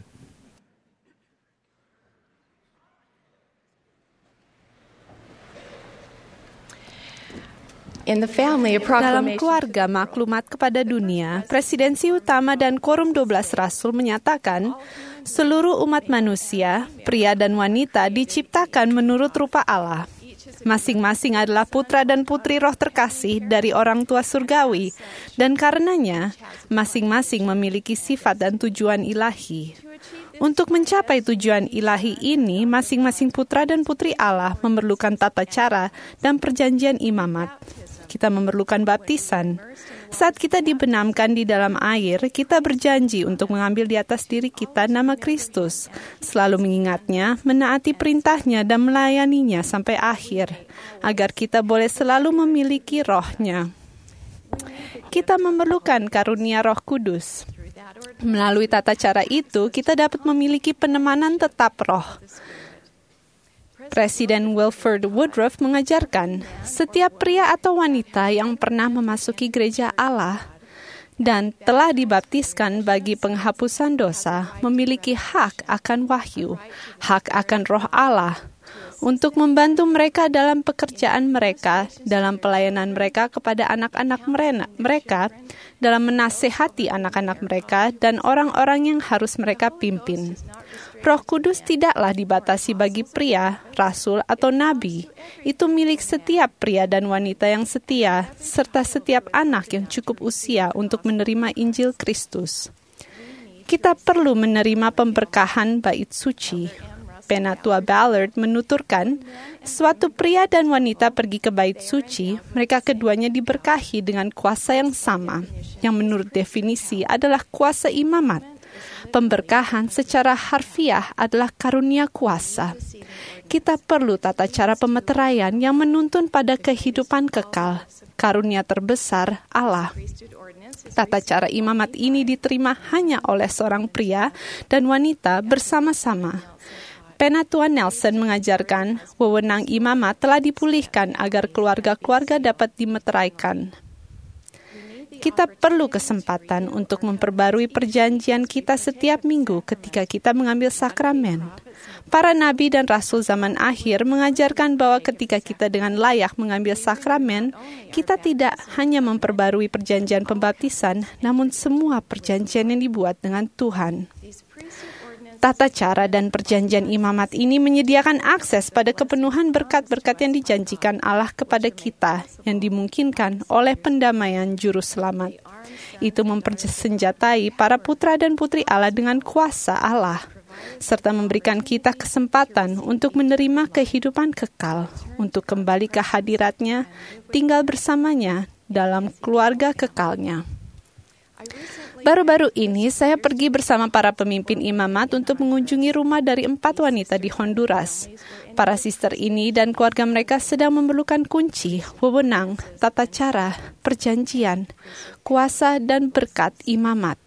Dalam keluarga maklumat kepada dunia, presidensi utama dan Quorum dua belas Rasul menyatakan, seluruh umat manusia, pria dan wanita diciptakan menurut rupa Allah. Masing-masing adalah putra dan putri roh terkasih dari orang tua surgawi, dan karenanya, masing-masing memiliki sifat dan tujuan ilahi. Untuk mencapai tujuan ilahi ini, masing-masing putra dan putri Allah memerlukan tata cara dan perjanjian imamat. Kita memerlukan baptisan. Saat kita dibenamkan di dalam air, kita berjanji untuk mengambil di atas diri kita nama Kristus, selalu mengingatnya, menaati perintahnya dan melayaninya sampai akhir, agar kita boleh selalu memiliki rohnya. Kita memerlukan karunia Roh Kudus. Melalui tata cara itu, kita dapat memiliki penemanan tetap roh. Presiden Wilford Woodruff mengajarkan, setiap pria atau wanita yang pernah memasuki gereja Allah dan telah dibaptiskan bagi penghapusan dosa memiliki hak akan wahyu, hak akan roh Allah, untuk membantu mereka dalam pekerjaan mereka, dalam pelayanan mereka kepada anak-anak mereka, dalam menasehati anak-anak mereka dan orang-orang yang harus mereka pimpin. Roh Kudus tidaklah dibatasi bagi pria, rasul, atau nabi. Itu milik setiap pria dan wanita yang setia, serta setiap anak yang cukup usia untuk menerima Injil Kristus. Kita perlu menerima pemberkahan bait suci. Penatua Ballard menuturkan, suatu pria dan wanita pergi ke bait suci, mereka keduanya diberkahi dengan kuasa yang sama, yang menurut definisi adalah kuasa imamat. Pemberkahan secara harfiah adalah karunia kuasa. Kita perlu tata cara pemeteraian yang menuntun pada kehidupan kekal, karunia terbesar Allah. Tata cara imamat ini diterima hanya oleh seorang pria dan wanita bersama-sama. Penatua Nelson mengajarkan, wewenang imamat telah dipulihkan agar keluarga-keluarga dapat dimeteraikan. Kita perlu kesempatan untuk memperbarui perjanjian kita setiap minggu ketika kita mengambil sakramen. Para nabi dan rasul zaman akhir mengajarkan bahwa ketika kita dengan layak mengambil sakramen, kita tidak hanya memperbarui perjanjian pembaptisan, namun semua perjanjian yang dibuat dengan Tuhan. Tata cara dan perjanjian imamat ini menyediakan akses pada kepenuhan berkat-berkat yang dijanjikan Allah kepada kita, yang dimungkinkan oleh pendamaian juru selamat. Itu mempersenjatai para putra dan putri Allah dengan kuasa Allah, serta memberikan kita kesempatan untuk menerima kehidupan kekal, untuk kembali ke hadirat-Nya, tinggal bersamanya dalam keluarga kekalnya. Baru-baru ini, saya pergi bersama para pemimpin imamat untuk mengunjungi rumah dari empat wanita di Honduras. Para sister ini dan keluarga mereka sedang memerlukan kunci, wewenang, tata cara, perjanjian, kuasa, dan berkat imamat.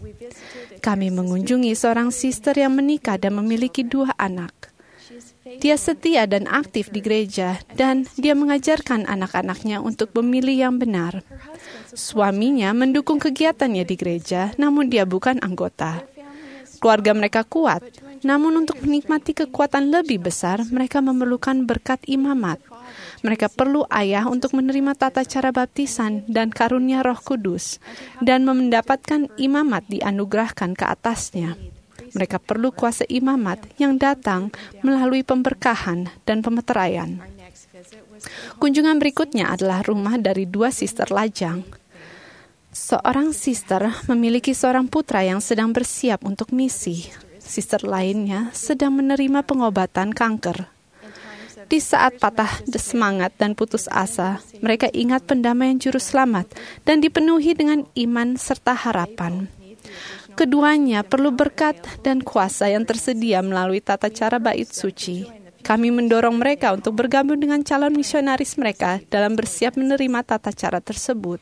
Kami mengunjungi seorang sister yang menikah dan memiliki dua anak. Dia setia dan aktif di gereja, dan dia mengajarkan anak-anaknya untuk memilih yang benar. Suaminya mendukung kegiatannya di gereja, namun dia bukan anggota. Keluarga mereka kuat, namun untuk menikmati kekuatan lebih besar, mereka memerlukan berkat imamat. Mereka perlu ayah untuk menerima tata cara baptisan dan karunia Roh Kudus, dan mendapatkan imamat dianugerahkan ke atasnya. Mereka perlu kuasa imamat yang datang melalui pemberkahan dan pemeteraian. Kunjungan berikutnya adalah rumah dari dua sister lajang. Seorang sister memiliki seorang putra yang sedang bersiap untuk misi. Sister lainnya sedang menerima pengobatan kanker. Di saat patah semangat dan putus asa, mereka ingat pendamaian juru selamat dan dipenuhi dengan iman serta harapan. Keduanya perlu berkat dan kuasa yang tersedia melalui tata cara bait suci. Kami mendorong mereka untuk bergabung dengan calon misionaris mereka dalam bersiap menerima tata cara tersebut.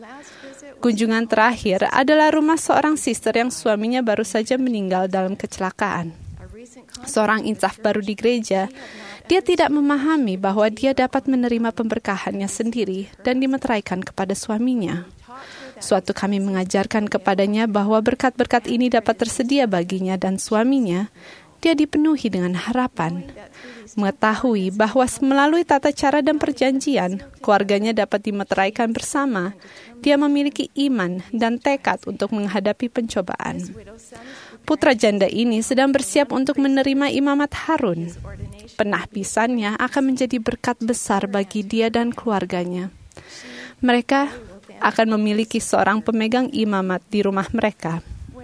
Kunjungan terakhir adalah rumah seorang sister yang suaminya baru saja meninggal dalam kecelakaan. Seorang insaf baru di gereja, dia tidak memahami bahwa dia dapat menerima pemberkahannya sendiri dan dimeteraikan kepada suaminya. Suatu kami mengajarkan kepadanya bahwa berkat-berkat ini dapat tersedia baginya dan suaminya, dia dipenuhi dengan harapan. Mengetahui bahwa melalui tata cara dan perjanjian, keluarganya dapat dimeteraikan bersama, dia memiliki iman dan tekad untuk menghadapi pencobaan. Putra janda ini sedang bersiap untuk menerima imamat Harun. Penahbisannya akan menjadi berkat besar bagi dia dan keluarganya. Mereka akan memiliki seorang pemegang imamat di rumah mereka.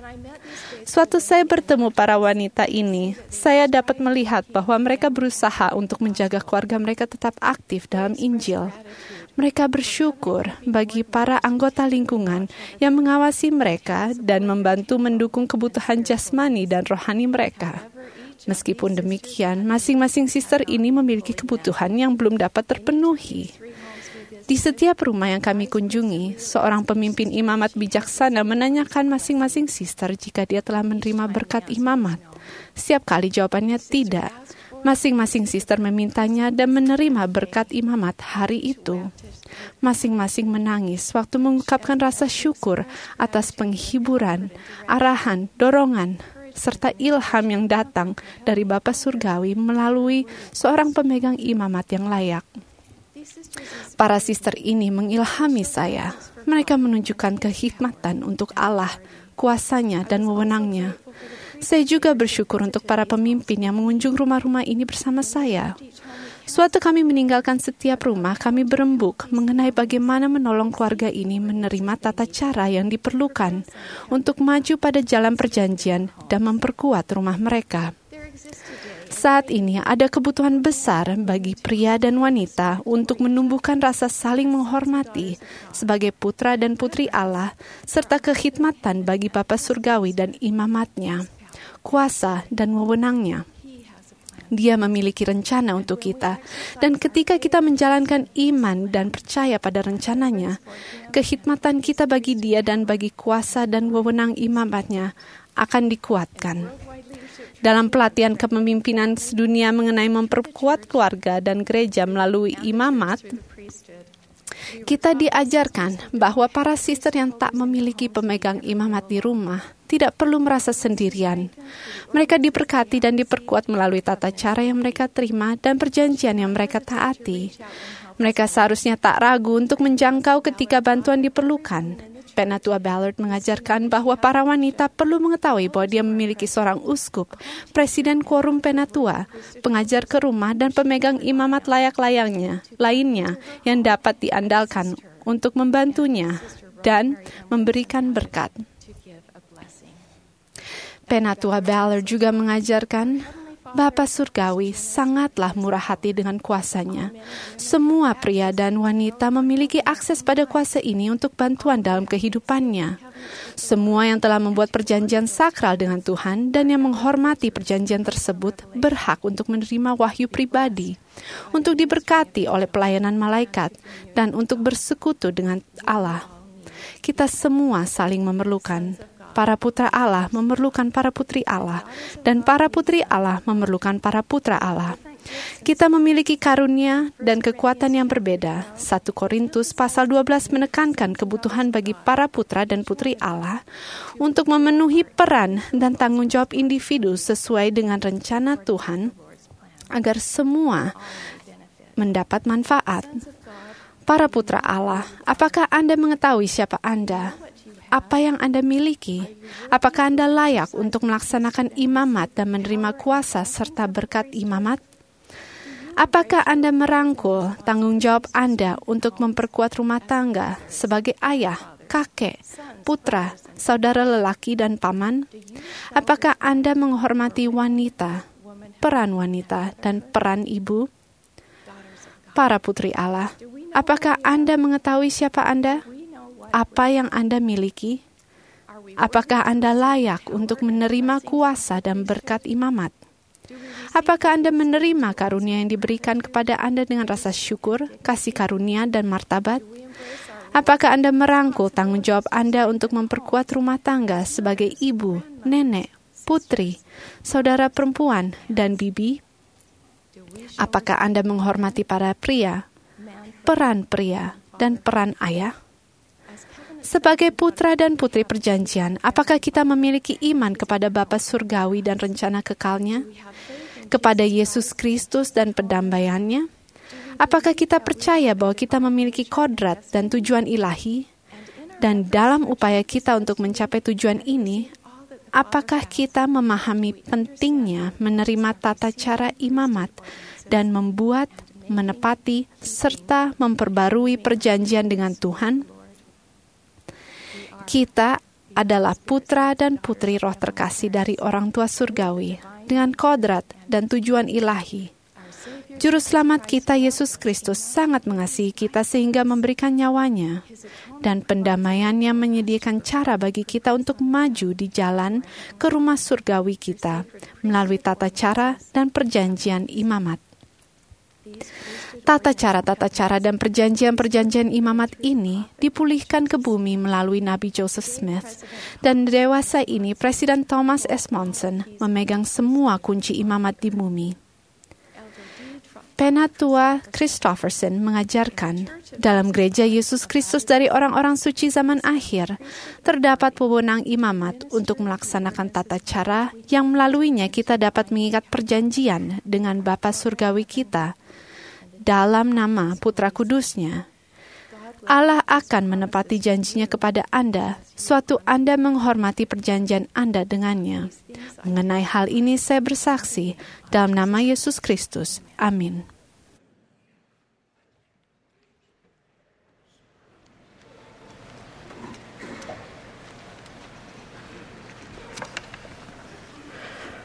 Suatu saya bertemu para wanita ini, saya dapat melihat bahwa mereka berusaha untuk menjaga keluarga mereka tetap aktif dalam Injil. Mereka bersyukur bagi para anggota lingkungan yang mengawasi mereka dan membantu mendukung kebutuhan jasmani dan rohani mereka. Meskipun demikian, masing-masing sister ini memiliki kebutuhan yang belum dapat terpenuhi. Di setiap rumah yang kami kunjungi, seorang pemimpin imamat bijaksana menanyakan masing-masing sister jika dia telah menerima berkat imamat. Setiap kali jawabannya tidak. Masing-masing sister memintanya dan menerima berkat imamat hari itu. Masing-masing menangis waktu mengungkapkan rasa syukur atas penghiburan, arahan, dorongan, serta ilham yang datang dari Bapa Surgawi melalui seorang pemegang imamat yang layak. Para sister ini mengilhami saya. Mereka menunjukkan kehikmatan untuk Allah, kuasanya, dan wewenangnya. Saya juga bersyukur untuk para pemimpin yang mengunjung rumah-rumah ini bersama saya. Suatu kami meninggalkan setiap rumah, kami berembuk mengenai bagaimana menolong keluarga ini menerima tata cara yang diperlukan untuk maju pada jalan perjanjian dan memperkuat rumah mereka. Saat ini ada kebutuhan besar bagi pria dan wanita untuk menumbuhkan rasa saling menghormati sebagai putra dan putri Allah, serta kekhidmatan bagi Bapa Surgawi dan imamatnya, kuasa dan wewenangnya. Dia memiliki rencana untuk kita, dan ketika kita menjalankan iman dan percaya pada rencananya, kekhidmatan kita bagi Dia dan bagi kuasa dan wewenang imamatnya akan dikuatkan. Dalam pelatihan kepemimpinan sedunia mengenai memperkuat keluarga dan gereja melalui imamat, kita diajarkan bahwa para sister yang tak memiliki pemegang imamat di rumah tidak perlu merasa sendirian. Mereka diberkati dan diperkuat melalui tata cara yang mereka terima dan perjanjian yang mereka taati. Mereka seharusnya tak ragu untuk menjangkau ketika bantuan diperlukan. Penatua Ballard mengajarkan bahwa para wanita perlu mengetahui bahwa dia memiliki seorang uskup, presiden quorum penatua, pengajar ke rumah, dan pemegang imamat layak-layaknya lainnya yang dapat diandalkan untuk membantunya dan memberikan berkat. Penatua Ballard juga mengajarkan Bapa Surgawi sangatlah murah hati dengan kuasanya. Semua pria dan wanita memiliki akses pada kuasa ini untuk bantuan dalam kehidupannya. Semua yang telah membuat perjanjian sakral dengan Tuhan dan yang menghormati perjanjian tersebut berhak untuk menerima wahyu pribadi, untuk diberkati oleh pelayanan malaikat, dan untuk bersekutu dengan Allah. Kita semua saling memerlukan. Para putra Allah memerlukan para putri Allah, dan para putri Allah memerlukan para putra Allah. Kita memiliki karunia dan kekuatan yang berbeda. satu Korintus pasal dua belas menekankan kebutuhan bagi para putra dan putri Allah untuk memenuhi peran dan tanggung jawab individu sesuai dengan rencana Tuhan agar semua mendapat manfaat. Para putra Allah, apakah Anda mengetahui siapa Anda? Apa yang Anda miliki? Apakah Anda layak untuk melaksanakan imamat dan menerima kuasa serta berkat imamat? Apakah Anda merangkul tanggung jawab Anda untuk memperkuat rumah tangga sebagai ayah, kakek, putra, saudara lelaki, dan paman? Apakah Anda menghormati wanita, peran wanita, dan peran ibu? Para putri Allah, apakah Anda mengetahui siapa Anda? Apa yang Anda miliki? Apakah Anda layak untuk menerima kuasa dan berkat imamat? Apakah Anda menerima karunia yang diberikan kepada Anda dengan rasa syukur, kasih karunia, dan martabat? Apakah Anda merangkul tanggung jawab Anda untuk memperkuat rumah tangga sebagai ibu, nenek, putri, saudara perempuan, dan bibi? Apakah Anda menghormati para pria, peran pria, dan peran ayah? Sebagai putra dan putri perjanjian, apakah kita memiliki iman kepada Bapa Surgawi dan rencana kekalnya? Kepada Yesus Kristus dan pendamaiannya? Apakah kita percaya bahwa kita memiliki kodrat dan tujuan ilahi? Dan dalam upaya kita untuk mencapai tujuan ini, apakah kita memahami pentingnya menerima tata cara imamat dan membuat, menepati, serta memperbarui perjanjian dengan Tuhan? Kita adalah putra dan putri roh terkasih dari orang tua surgawi dengan kodrat dan tujuan ilahi. Juru selamat kita, Yesus Kristus, sangat mengasihi kita sehingga memberikan nyawanya, dan pendamaiannya menyediakan cara bagi kita untuk maju di jalan ke rumah surgawi kita melalui tata cara dan perjanjian imamat. Tata cara-tata cara dan perjanjian-perjanjian imamat ini dipulihkan ke bumi melalui Nabi Joseph Smith, dan dewasa ini Presiden Thomas S. Monson memegang semua kunci imamat di bumi. Penatua Christofferson mengajarkan, dalam gereja Yesus Kristus dari orang-orang suci zaman akhir, terdapat wewenang imamat untuk melaksanakan tata cara yang melaluinya kita dapat mengikat perjanjian dengan Bapa Surgawi kita, dalam nama Putra Kudusnya. Allah akan menepati janjinya kepada Anda, suatu Anda menghormati perjanjian Anda dengannya. Mengenai hal ini saya bersaksi dalam nama Yesus Kristus. Amin.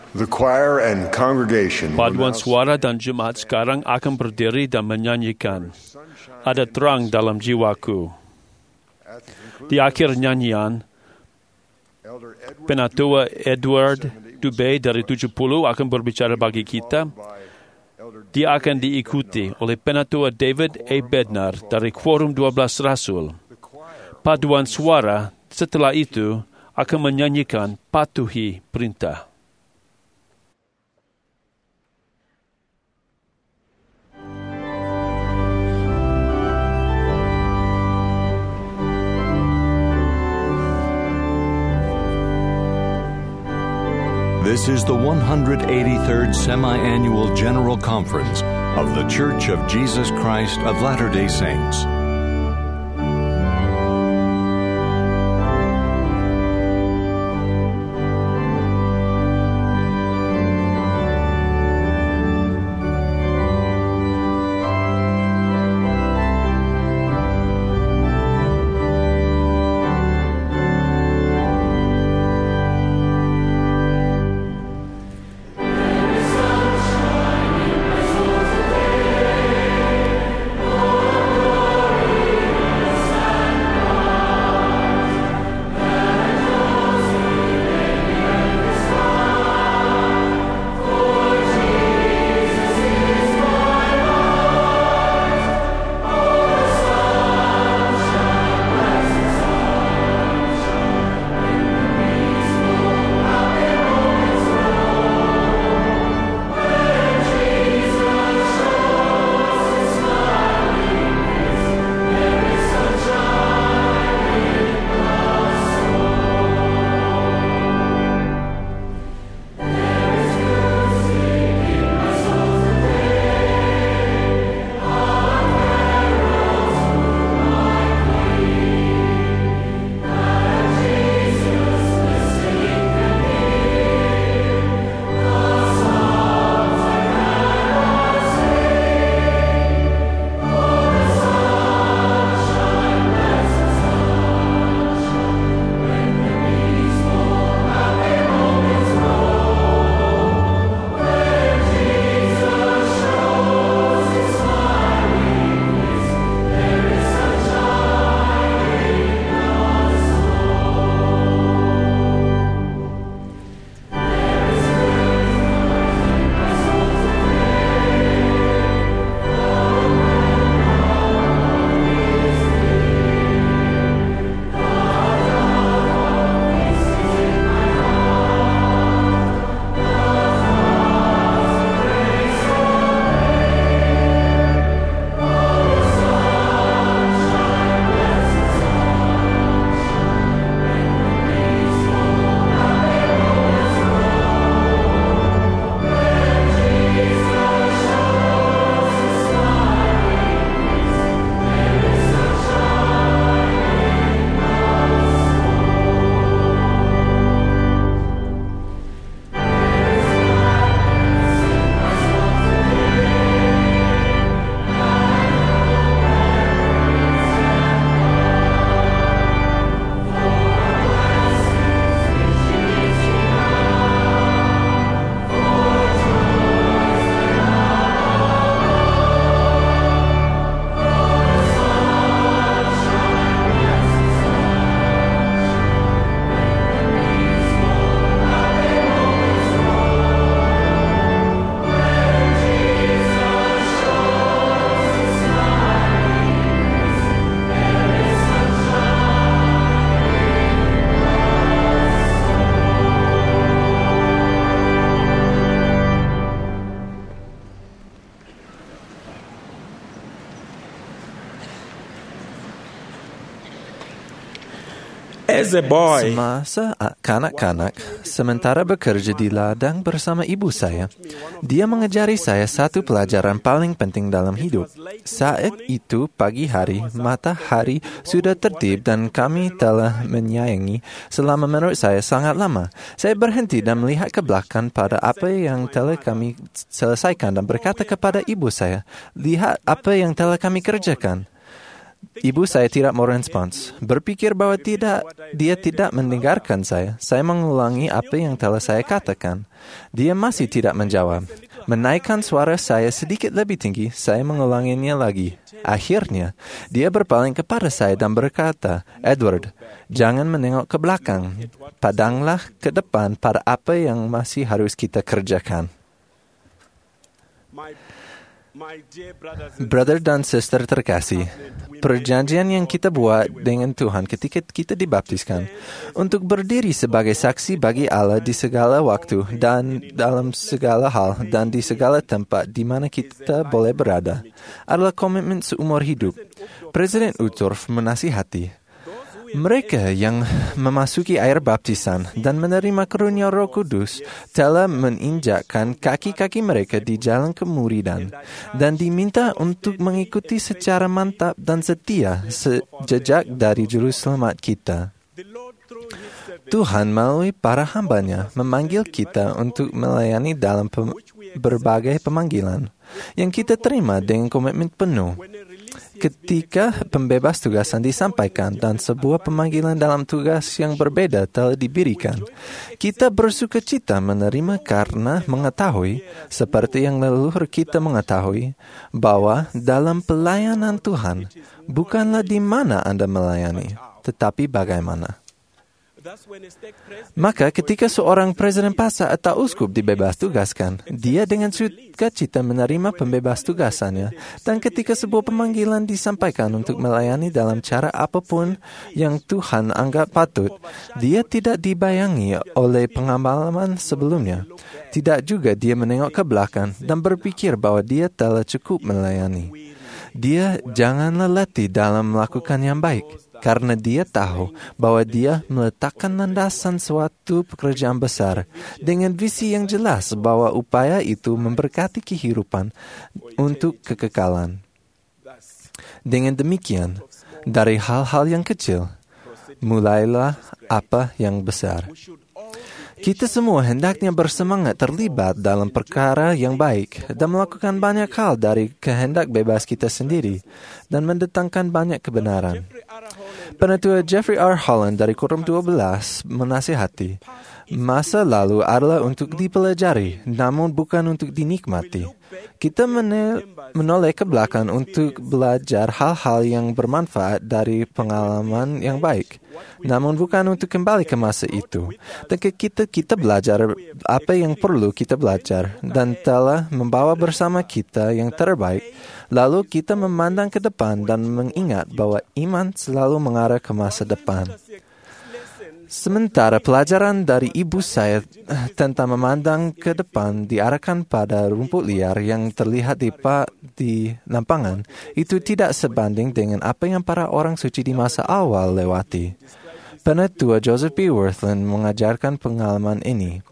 The choir and congregation will Paduan now suara dan jemaat sekarang akan berdiri dan menyanyikan Ada Terang Dalam Jiwaku. Di akhir nyanyian, Elder Edward Penatua Edward Dubé dari tujuh puluh akan berbicara bagi kita. Dia akan diikuti oleh Penatua David A. Bednar dari Quorum dua belas Rasul. Paduan suara setelah itu akan menyanyikan Patuhi Perintah. This is the one hundred eighty-third Semi-Annual General Conference of The Church of Jesus Christ of Latter-day Saints. As a boy, semasa kanak-kanak, sementara bekerja di ladang bersama ibu saya, dia mengajari saya satu pelajaran paling penting dalam hidup. Saat itu pagi hari, matahari sudah tertib dan kami telah menyayangi selama menurut saya sangat lama. Saya berhenti dan melihat ke belakang pada apa yang telah kami selesaikan dan berkata kepada ibu saya, lihat apa yang telah kami kerjakan. Ibu saya tidak merespons. Berpikir bahwa tidak, dia tidak mendengarkan saya. Saya mengulangi apa yang telah saya katakan. Dia masih tidak menjawab. Menaikkan suara saya sedikit lebih tinggi, saya mengulanginya lagi. Akhirnya, dia berpaling kepada saya dan berkata, "Edward, jangan menengok ke belakang. Padanglah ke depan pada apa yang masih harus kita kerjakan." Brother dan sister terkasih, perjanjian yang kita buat dengan Tuhan ketika kita dibaptiskan untuk berdiri sebagai saksi bagi Allah di segala waktu dan dalam segala hal dan di segala tempat di mana kita boleh berada adalah komitmen seumur hidup. Presiden Utorf menasihati, mereka yang memasuki air baptisan dan menerima karunia Roh Kudus telah menginjakkan kaki-kaki mereka di jalan kemuridan dan diminta untuk mengikuti secara mantap dan setia sejejak dari juru selamat kita. Tuhan melalui para hambanya memanggil kita untuk melayani dalam pem- berbagai pemanggilan yang kita terima dengan komitmen penuh. Ketika pembebas tugasan disampaikan dan sebuah pemanggilan dalam tugas yang berbeda telah diberikan, kita bersuka cita menerima karena mengetahui, seperti yang leluhur kita mengetahui, bahwa dalam pelayanan Tuhan, bukanlah di mana Anda melayani, tetapi bagaimana. Maka ketika seorang presiden pasar atau uskup dibebas tugaskan, dia dengan sukacita menerima pembebas tugasannya. Dan ketika sebuah pemanggilan disampaikan untuk melayani dalam cara apapun yang Tuhan anggap patut, dia tidak dibayangi oleh pengalaman sebelumnya. Tidak juga dia menengok ke belakang dan berpikir bahwa dia telah cukup melayani. Dia janganlah letih dalam melakukan yang baik. Karena dia tahu bahwa dia meletakkan landasan suatu pekerjaan besar dengan visi yang jelas bahwa upaya itu memberkati kehidupan untuk kekekalan. Dengan demikian, dari hal-hal yang kecil, mulailah apa yang besar. Kita semua hendaknya bersemangat terlibat dalam perkara yang baik dan melakukan banyak hal dari kehendak bebas kita sendiri dan mendatangkan banyak kebenaran. Penatua Jeffrey R. Holland dari Korum dua belas menasihati, masa lalu adalah untuk dipelajari, namun bukan untuk dinikmati. Kita menoleh ke belakang untuk belajar hal-hal yang bermanfaat dari pengalaman yang baik, namun bukan untuk kembali ke masa itu. Dan kita kita belajar apa yang perlu kita belajar dan telah membawa bersama kita yang terbaik. Lalu kita memandang ke depan dan mengingat bahwa iman selalu mengarah ke masa depan. Sementara pelajaran dari ibu saya tentang memandang ke depan diarahkan pada rumput liar yang terlihat di, pa, di lampangan, itu tidak sebanding dengan apa yang para orang suci di masa awal lewati. Penatua Joseph P. Worthland mengajarkan pengalaman ini.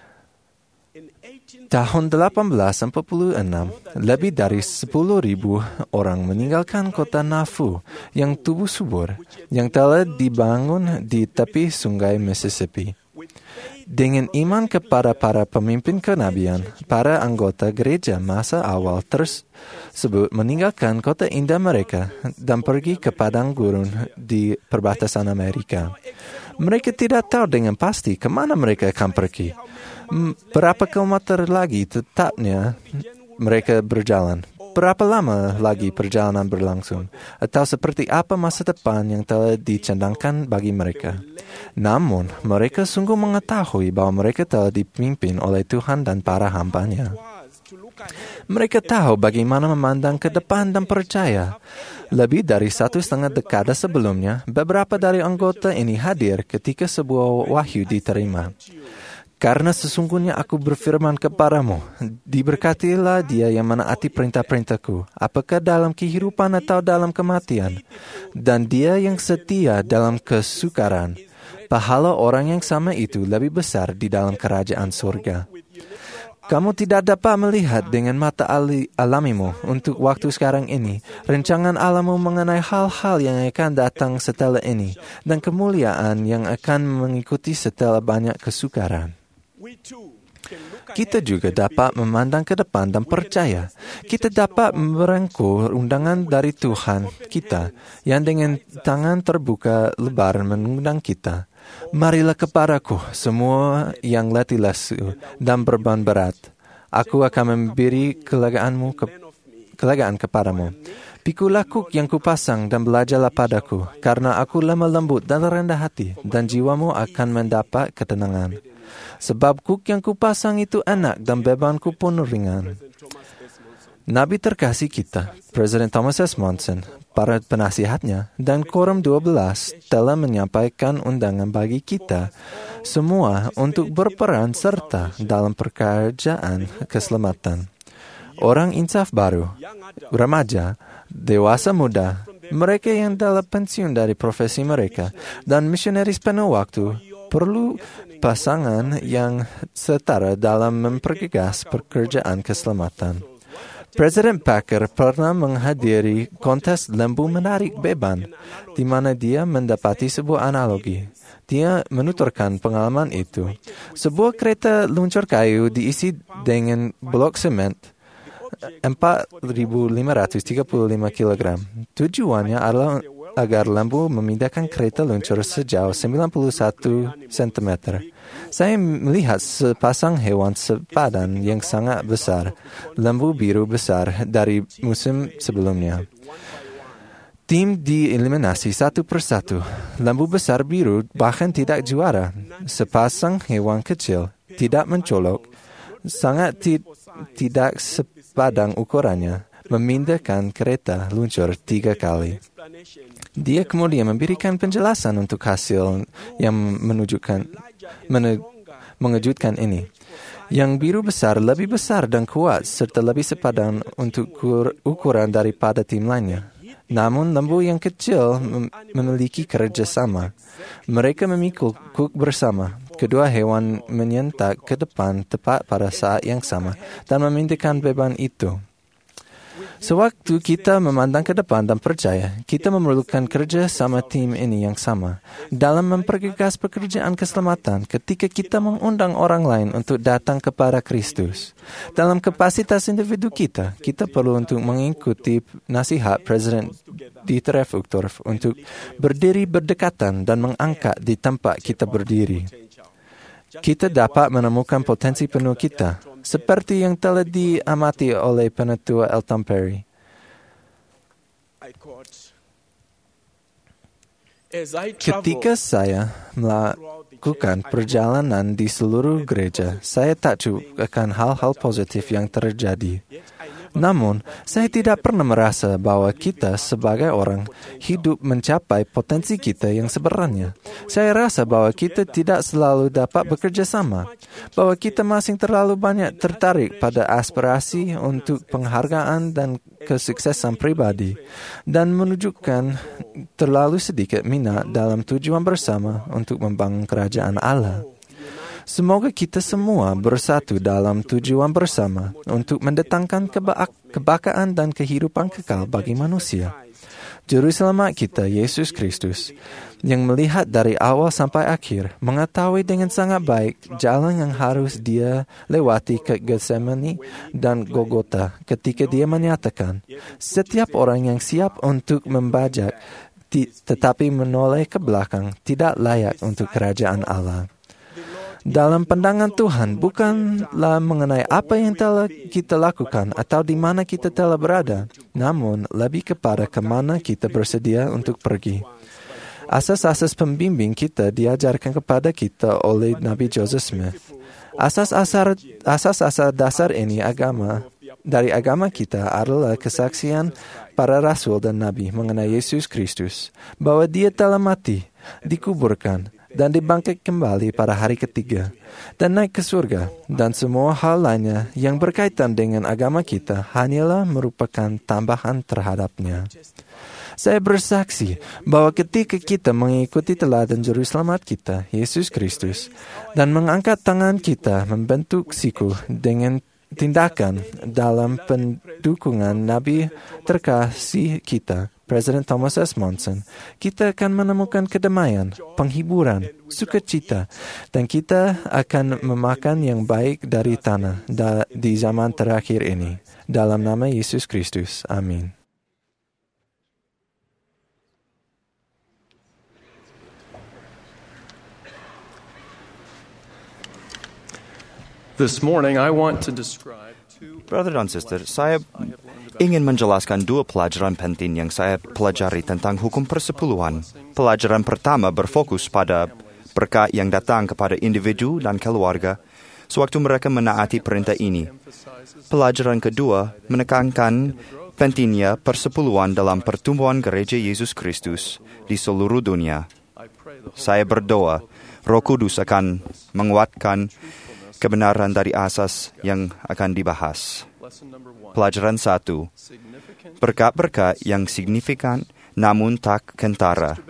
Tahun delapan belas empat puluh enam, lebih dari sepuluh ribu orang meninggalkan kota Nauvoo yang tumbuh subur, yang telah dibangun di tepi sungai Mississippi. Dengan iman kepada para pemimpin kenabian, para anggota gereja masa awal tersebut meninggalkan kota indah mereka dan pergi ke padang gurun di perbatasan Amerika. Mereka tidak tahu dengan pasti ke mana mereka akan pergi. Berapa kilometer lagi tetapnya mereka berjalan? Berapa lama lagi perjalanan berlangsung? Atau seperti apa masa depan yang telah dicadangkan bagi mereka? Namun, mereka sungguh mengetahui bahwa mereka telah dipimpin oleh Tuhan dan para hamba-Nya. Mereka tahu bagaimana memandang ke depan dan percaya. Lebih dari satu setengah dekada sebelumnya, beberapa dari anggota ini hadir ketika sebuah wahyu diterima. Karena sesungguhnya aku berfirman kepadamu, diberkatilah dia yang menaati perintah-perintahku, apakah dalam kehidupan atau dalam kematian, dan dia yang setia dalam kesukaran. Pahala orang yang sama itu lebih besar di dalam kerajaan surga. Kamu tidak dapat melihat dengan mata alamimu untuk waktu sekarang ini, rencangan Allahmu mengenai hal-hal yang akan datang setelah ini, dan kemuliaan yang akan mengikuti setelah banyak kesukaran. Kita juga dapat memandang ke depan dan percaya. Kita dapat merangkul undangan dari Tuhan kita yang dengan tangan terbuka lebar mengundang kita. Marilah kepadaku semua yang letih lesu dan beban berat. Aku akan memberi kelegaanmu ke, kelegaan kepadamu. Pikulah kuk yang kupasang dan belajarlah padaku, karena aku lemah lembut dan rendah hati, dan jiwamu akan mendapat ketenangan. Sebab kuk yang kupasang itu enak dan bebanku pun ringan. Nabi terkasih kita, Presiden Thomas S. Monson, para penasihatnya, dan Quorum dua belas telah menyampaikan undangan bagi kita semua untuk berperan serta dalam pekerjaan keselamatan. Orang insaf baru, remaja, dewasa muda, mereka yang dalam pensiun dari profesi mereka, dan misionaris penuh waktu, perlu pasangan yang setara dalam mempergegas pekerjaan keselamatan. Presiden Packer pernah menghadiri kontes lembu menarik beban, di mana dia mendapati sebuah analogi. Dia menuturkan pengalaman itu. Sebuah kereta luncur kayu diisi dengan blok semen empat ribu lima ratus tiga puluh lima kilogram. Tujuannya adalah agar lembu memindahkan kereta luncur sejauh sembilan puluh satu sentimeter. Saya melihat sepasang hewan sepadan yang sangat besar, lembu biru besar dari musim sebelumnya. Tim dieliminasi satu persatu. Lembu besar biru bahkan tidak juara. Sepasang hewan kecil tidak mencolok, sangat ti- tidak sepadan ukurannya, memindahkan kereta luncur tiga kali. Dia kemudian memberikan penjelasan untuk hasil yang menunjukkan, mene, mengejutkan ini. Yang biru besar lebih besar dan kuat serta lebih sepadan untuk ukuran daripada tim lainnya. Namun lembu yang kecil mem- memiliki kerjasama. Mereka memikul kuk bersama. Kedua hewan menyentak ke depan tepat pada saat yang sama dan memindahkan beban itu. Sewaktu kita memandang ke depan dan percaya, kita memerlukan kerja sama tim ini yang sama dalam mempergegas pekerjaan keselamatan ketika kita mengundang orang lain untuk datang kepada Kristus. Dalam kapasitas individu kita, kita perlu untuk mengikuti nasihat Presiden Dieter F. Uchtdorf untuk berdiri berdekatan dan mengangkat di tempat kita berdiri. Kita dapat menemukan potensi penuh kita, seperti yang telah diamati oleh penetua Elton Perry. Ketika saya melakukan perjalanan di seluruh gereja, saya takjub akan hal-hal positif yang terjadi. Namun, saya tidak pernah merasa bahwa kita sebagai orang hidup mencapai potensi kita yang sebenarnya. Saya rasa bahwa kita tidak selalu dapat bekerja sama, bahwa kita masing terlalu banyak tertarik pada aspirasi untuk penghargaan dan kesuksesan pribadi, dan menunjukkan terlalu sedikit minat dalam tujuan bersama untuk membangun kerajaan Allah. Semoga kita semua bersatu dalam tujuan bersama untuk mendatangkan keba- kebahagiaan dan kehidupan kekal bagi manusia. Juru selamat kita, Yesus Kristus, yang melihat dari awal sampai akhir, mengetahui dengan sangat baik jalan yang harus dia lewati ke Getsemani dan Golgota ketika dia menyatakan, setiap orang yang siap untuk membajak tetapi menoleh ke belakang tidak layak untuk kerajaan Allah. Dalam pandangan Tuhan, bukanlah mengenai apa yang telah kita lakukan atau di mana kita telah berada, namun lebih kepada kemana kita bersedia untuk pergi. Asas-asas pembimbing kita diajarkan kepada kita oleh Nabi Joseph Smith. Asas-asas asas-asas dasar ini agama dari agama kita adalah kesaksian para rasul dan nabi mengenai Yesus Kristus, bahwa dia telah mati, dikuburkan, dan dibangkit kembali pada hari ketiga, dan naik ke surga, dan semua hal lainnya yang berkaitan dengan agama kita hanyalah merupakan tambahan terhadapnya. Saya bersaksi bahwa ketika kita mengikuti teladan Juru Selamat kita, Yesus Kristus, dan mengangkat tangan kita membentuk siku dengan tindakan dalam pendukungan Nabi terkasih kita, Presiden Thomas S. Monson, kita akan menemukan kedamaian, penghiburan, sukacita, dan kita akan memakan yang baik dari tanah da- di zaman terakhir ini. Dalam nama Yesus Kristus. Amin. This morning I want to describe two... Brother dan sister, saya ingin menjelaskan dua pelajaran penting yang saya pelajari tentang hukum persepuluhan. Pelajaran pertama berfokus pada berkat yang datang kepada individu dan keluarga sewaktu mereka menaati perintah ini. Pelajaran kedua menekankan pentingnya persepuluhan dalam pertumbuhan gereja Yesus Kristus di seluruh dunia. Saya berdoa, Roh Kudus akan menguatkan kebenaran dari asas yang akan dibahas. Pelajaran satu, berkat-berkat yang signifikan namun tak kentara.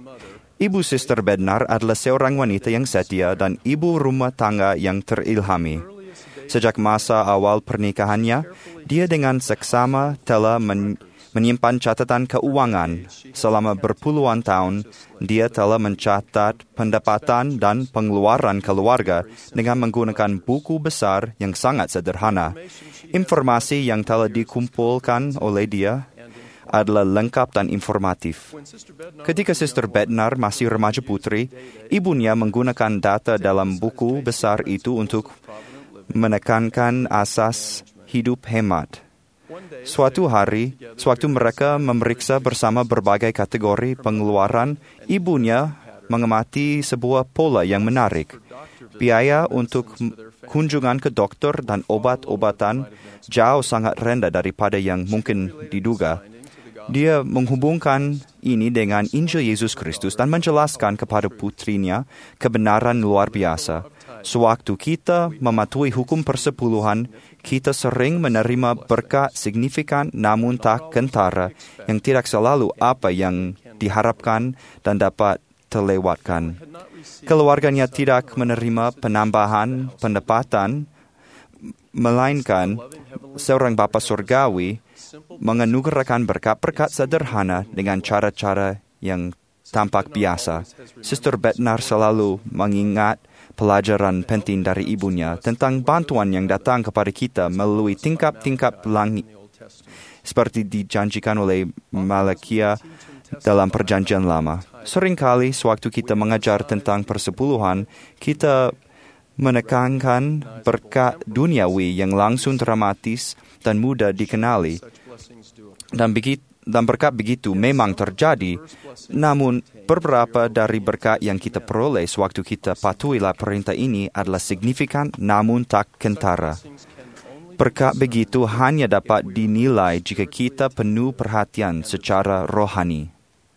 Ibu Sister Bednar adalah seorang wanita yang setia dan ibu rumah tangga yang terilhami. Sejak masa awal pernikahannya, dia dengan seksama telah men- menyimpan catatan keuangan. Selama berpuluhan tahun, dia telah mencatat pendapatan dan pengeluaran keluarga dengan menggunakan buku besar yang sangat sederhana. Informasi yang telah dikumpulkan oleh dia adalah lengkap dan informatif. Ketika Sister Bednar masih remaja putri, ibunya menggunakan data dalam buku besar itu untuk menekankan asas hidup hemat. Suatu hari, sewaktu mereka memeriksa bersama berbagai kategori pengeluaran, ibunya mengamati sebuah pola yang menarik. Biaya untuk kunjungan ke dokter dan obat-obatan jauh sangat rendah daripada yang mungkin diduga. Dia menghubungkan ini dengan Injil Yesus Kristus dan menjelaskan kepada putrinya kebenaran luar biasa. Sewaktu kita mematuhi hukum persepuluhan, kita sering menerima berkat signifikan namun tak kentara yang tidak selalu apa yang diharapkan dan dapat terlewatkan. Keluarganya tidak menerima penambahan pendapatan, melainkan seorang Bapa Surgawi menganugerahkan berkat-berkat sederhana dengan cara-cara yang tampak biasa. Sister Bednar selalu mengingat pelajaran penting dari ibunya tentang bantuan yang datang kepada kita melalui tingkap-tingkap langit seperti dijanjikan oleh Malakia dalam Perjanjian Lama. Seringkali sewaktu kita mengajar tentang persepuluhan, kita menekankan berkat duniawi yang langsung dramatis dan mudah dikenali. Dan begitu Dan berkat begitu memang terjadi, namun beberapa dari berkat yang kita peroleh sewaktu kita patuhilah perintah ini adalah signifikan namun tak kentara. Berkat begitu hanya dapat dinilai jika kita penuh perhatian secara rohani.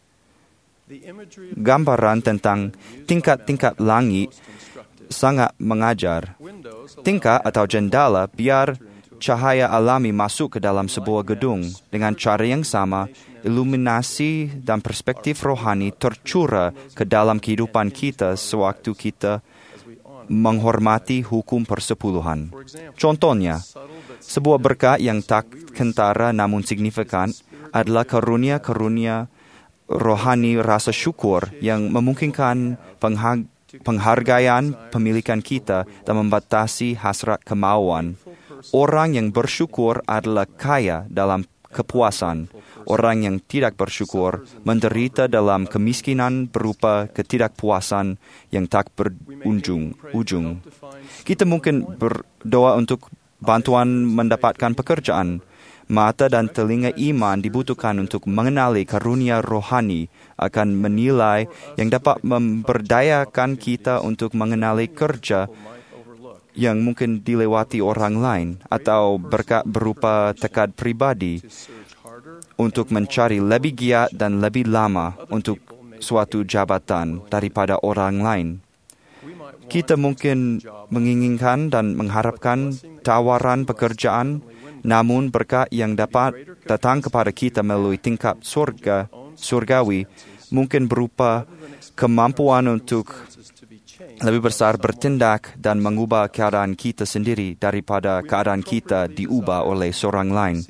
Gambaran tentang tingkat-tingkat langit sangat mengajar. Tingkap atau jendela biar cahaya alami masuk ke dalam sebuah gedung. Dengan cara yang sama, iluminasi dan perspektif rohani tercurah ke dalam kehidupan kita sewaktu kita menghormati hukum persepuluhan. Contohnya, sebuah berkat yang tak kentara namun signifikan adalah karunia-karunia rohani rasa syukur yang memungkinkan penghag- penghargaan pemilikan kita dan membatasi hasrat kemauan. Orang yang bersyukur adalah kaya dalam kepuasan. Orang yang tidak bersyukur menderita dalam kemiskinan berupa ketidakpuasan yang tak berujung. Ujung. Kita mungkin berdoa untuk bantuan mendapatkan pekerjaan. Mata dan telinga iman dibutuhkan untuk mengenali karunia rohani akan menilai yang dapat memberdayakan kita untuk mengenali kerja yang mungkin dilewati orang lain atau berkat berupa tekad pribadi untuk mencari lebih giat dan lebih lama untuk suatu jabatan daripada orang lain. Kita mungkin menginginkan dan mengharapkan tawaran pekerjaan, namun berkat yang dapat datang kepada kita melalui tingkap surga, surgawi mungkin berupa kemampuan untuk lebih besar bertindak dan mengubah keadaan kita sendiri daripada keadaan kita diubah oleh seorang lain.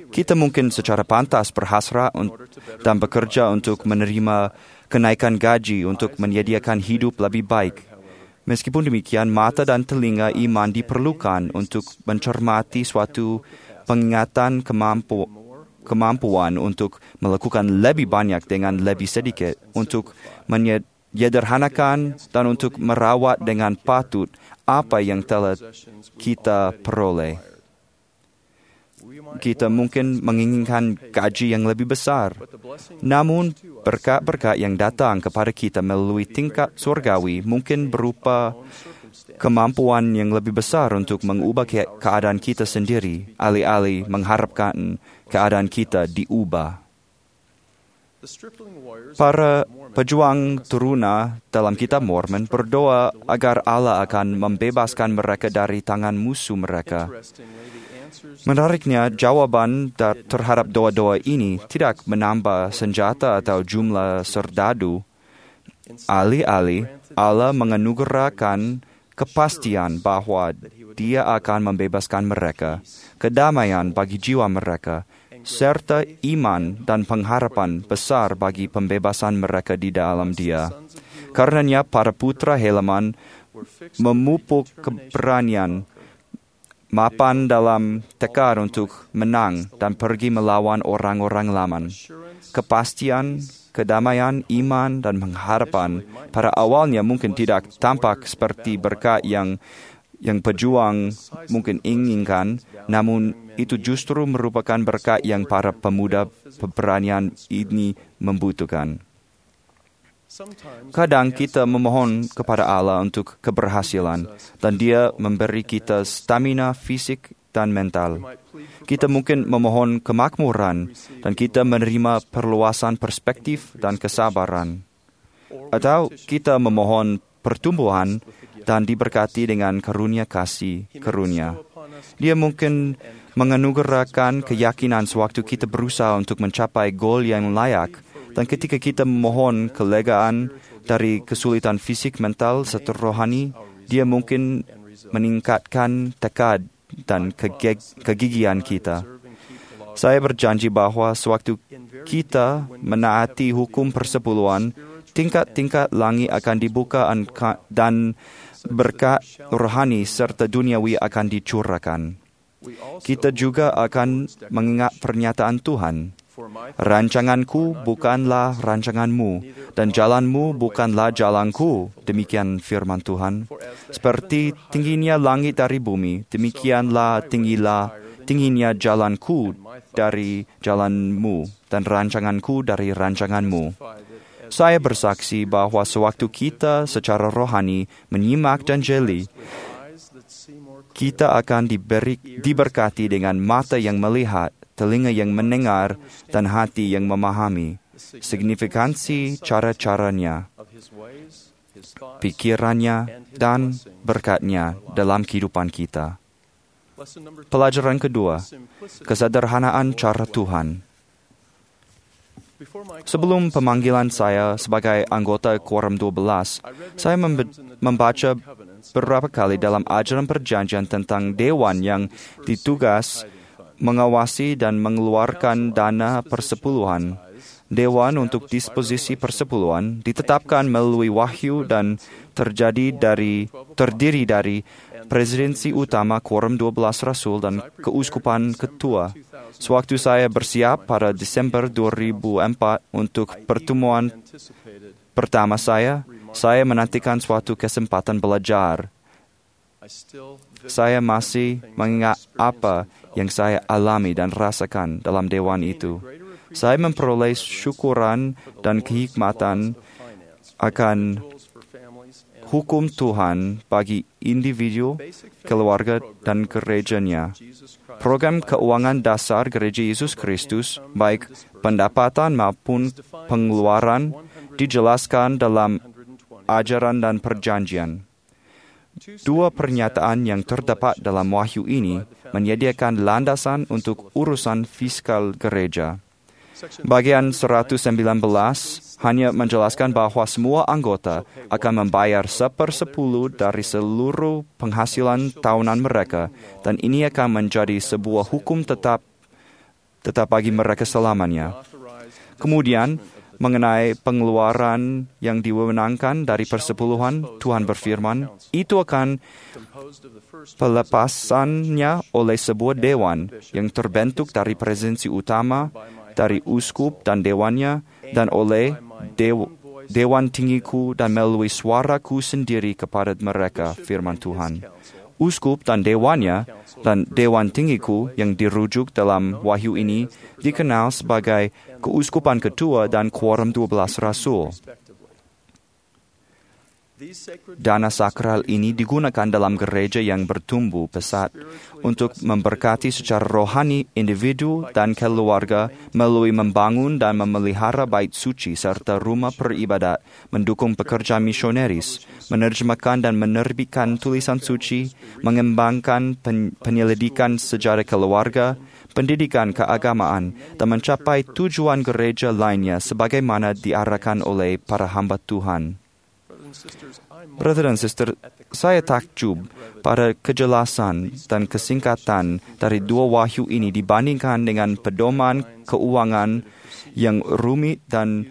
Kita mungkin secara pantas berhasrat dan bekerja untuk menerima kenaikan gaji untuk menyediakan hidup lebih baik. Meskipun demikian, mata dan telinga iman diperlukan untuk mencermati suatu pengingatan kemampu, kemampuan untuk melakukan lebih banyak dengan lebih sedikit, untuk menyederhanakan dan untuk merawat dengan patut apa yang telah kita peroleh. Kita mungkin menginginkan gaji yang lebih besar, namun berkat-berkat yang datang kepada kita melalui tingkat surgawi mungkin berupa kemampuan yang lebih besar untuk mengubah ke- keadaan kita sendiri, alih-alih mengharapkan keadaan kita diubah. Para pejuang turuna dalam kitab Mormon berdoa agar Allah akan membebaskan mereka dari tangan musuh mereka. Menariknya, jawaban terhadap doa-doa ini tidak menambah senjata atau jumlah serdadu. Alih-alih, Allah menganugerahkan kepastian bahwa Dia akan membebaskan mereka, kedamaian bagi jiwa mereka, serta iman dan pengharapan besar bagi pembebasan mereka di dalam Dia. Karenanya, para putra Helaman memupuk keberanian, mapan dalam tekad untuk menang dan pergi melawan orang-orang Laman. Kepastian, kedamaian, iman, dan pengharapan pada awalnya mungkin tidak tampak seperti berkat yang yang pejuang mungkin inginkan, namun itu justru merupakan berkat yang para pemuda keberanian ini membutuhkan. Kadang kita memohon kepada Allah untuk keberhasilan, dan Dia memberi kita stamina fisik dan mental. Kita mungkin memohon kemakmuran, dan kita menerima perluasan perspektif dan kesabaran. Atau kita memohon pertumbuhan dan diberkati dengan karunia kasih karunia. Dia mungkin menganugerahkan keyakinan sewaktu kita berusaha untuk mencapai gol yang layak. Dan ketika kita memohon kelegaan dari kesulitan fisik, mental, serta rohani, Dia mungkin meningkatkan tekad dan kegigihan kita. Saya berjanji bahwa sewaktu kita menaati hukum persepuluhan, tingkat-tingkat langit akan dibuka dan berkat rohani serta duniawi akan dicurahkan. Kita juga akan mengingat pernyataan Tuhan. Rancanganku bukanlah rancanganmu, dan jalanmu bukanlah jalanku. Demikian firman Tuhan. Seperti tingginya langit dari bumi, demikianlah tinggilah tingginya jalanku dari jalanmu, dan rancanganku dari rancanganmu. Saya bersaksi bahwa sewaktu kita secara rohani menyimak dan jeli, kita akan diberi, diberkati dengan mata yang melihat, telinga yang mendengar, dan hati yang memahami signifikansi cara-caranya, pikirannya, dan berkatnya dalam kehidupan kita. Pelajaran kedua, kesederhanaan cara Tuhan. Sebelum pemanggilan saya sebagai anggota Quorum dua belas, saya membaca beberapa kali dalam ajaran perjanjian tentang dewan yang ditugas mengawasi dan mengeluarkan dana persepuluhan. Dewan untuk disposisi persepuluhan ditetapkan melalui wahyu dan terjadi dari terdiri dari presidensi utama Quorum dua belas Rasul dan keuskupan ketua. Sewaktu saya bersiap pada Desember dua ribu empat untuk pertemuan pertama saya, saya menantikan suatu kesempatan belajar. Saya masih mengingat apa yang saya alami dan rasakan dalam dewan itu. Saya memperoleh syukuran dan kehikmatan akan hukum Tuhan bagi individu, keluarga, dan gerejanya. Program keuangan dasar Gereja Yesus Kristus, baik pendapatan maupun pengeluaran, dijelaskan dalam ajaran dan perjanjian. Dua pernyataan yang terdapat dalam wahyu ini menyediakan landasan untuk urusan fiskal gereja. Bagian seratus sembilan belas hanya menjelaskan bahwa semua anggota akan membayar sepersepuluh dari seluruh penghasilan tahunan mereka, dan ini akan menjadi sebuah hukum tetap tetap bagi mereka selamanya. Kemudian, mengenai pengeluaran yang diwewenangkan dari persepuluhan, Tuhan berfirman, itu akan pelepasannya oleh sebuah dewan yang terbentuk dari presidensi utama, dari uskup dan dewannya, dan oleh dew, dewan tinggiku dan melalui suaraku sendiri kepada mereka, firman Tuhan. Uskup dan dewannya dan dewan tinggiku yang dirujuk dalam wahyu ini dikenal sebagai keuskupan ketua dan quorum dua belas rasul. Dana sakral ini digunakan dalam gereja yang bertumbuh pesat untuk memberkati secara rohani individu dan keluarga melalui membangun dan memelihara bait suci serta rumah peribadat, mendukung pekerjaan misioneris, menerjemahkan dan menerbitkan tulisan suci, mengembangkan pen- penyelidikan sejarah keluarga, pendidikan keagamaan, dan mencapai tujuan gereja lainnya sebagaimana diarahkan oleh para hamba Tuhan. Brother dan sister, saya takjub pada kejelasan dan kesingkatan dari dua wahyu ini dibandingkan dengan pedoman keuangan yang rumit dan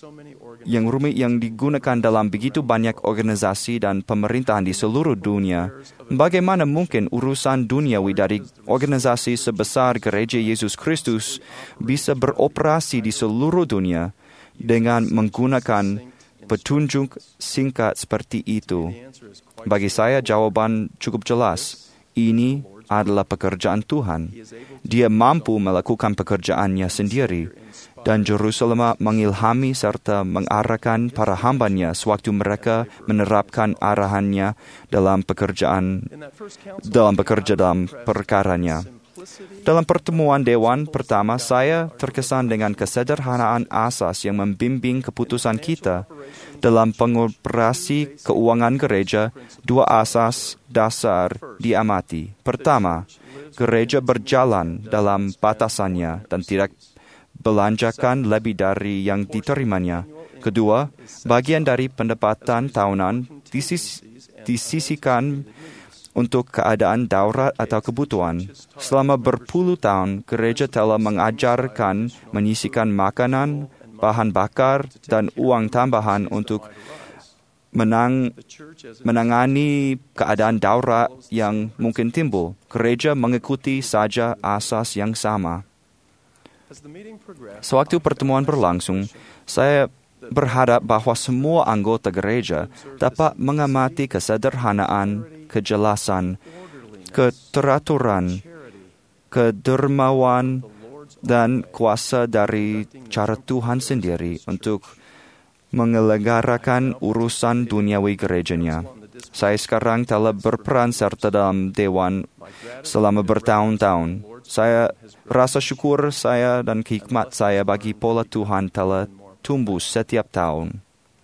yang rumit yang digunakan dalam begitu banyak organisasi dan pemerintahan di seluruh dunia. Bagaimana mungkin urusan duniawi dari organisasi sebesar Gereja Yesus Kristus bisa beroperasi di seluruh dunia dengan menggunakan petunjuk singkat seperti itu? Bagi saya, jawaban cukup jelas. Ini adalah pekerjaan Tuhan. Dia mampu melakukan pekerjaannya sendiri, dan Jerusalem mengilhami serta mengarahkan para hambanya sewaktu mereka menerapkan arahannya dalam pekerjaan dalam bekerja dalam perkaranya. Dalam pertemuan Dewan pertama, saya terkesan dengan kesederhanaan asas yang membimbing keputusan kita. Dalam pengoperasi keuangan gereja, dua asas dasar diamati. Pertama, gereja berjalan dalam batasannya dan tidak belanjakan lebih dari yang diterimanya. Kedua, bagian dari pendapatan tahunan disis- disisikan untuk keadaan darurat atau kebutuhan. Selama berpuluh tahun, gereja telah mengajarkan menyisikan makanan, bahan bakar, dan uang tambahan untuk menang, menangani keadaan darurat yang mungkin timbul. Gereja mengikuti saja asas yang sama. Sewaktu pertemuan berlangsung, saya berharap bahwa semua anggota gereja dapat mengamati kesederhanaan, kejelasan, keteraturan, kedermawan, dan kuasa dari cara Tuhan sendiri untuk menyelenggarakan urusan duniawi gerejanya. Saya sekarang telah berperan serta dalam dewan selama bertahun-tahun. Saya rasa syukur saya dan hikmat saya bagi pola Tuhan telah tumbuh setiap tahun.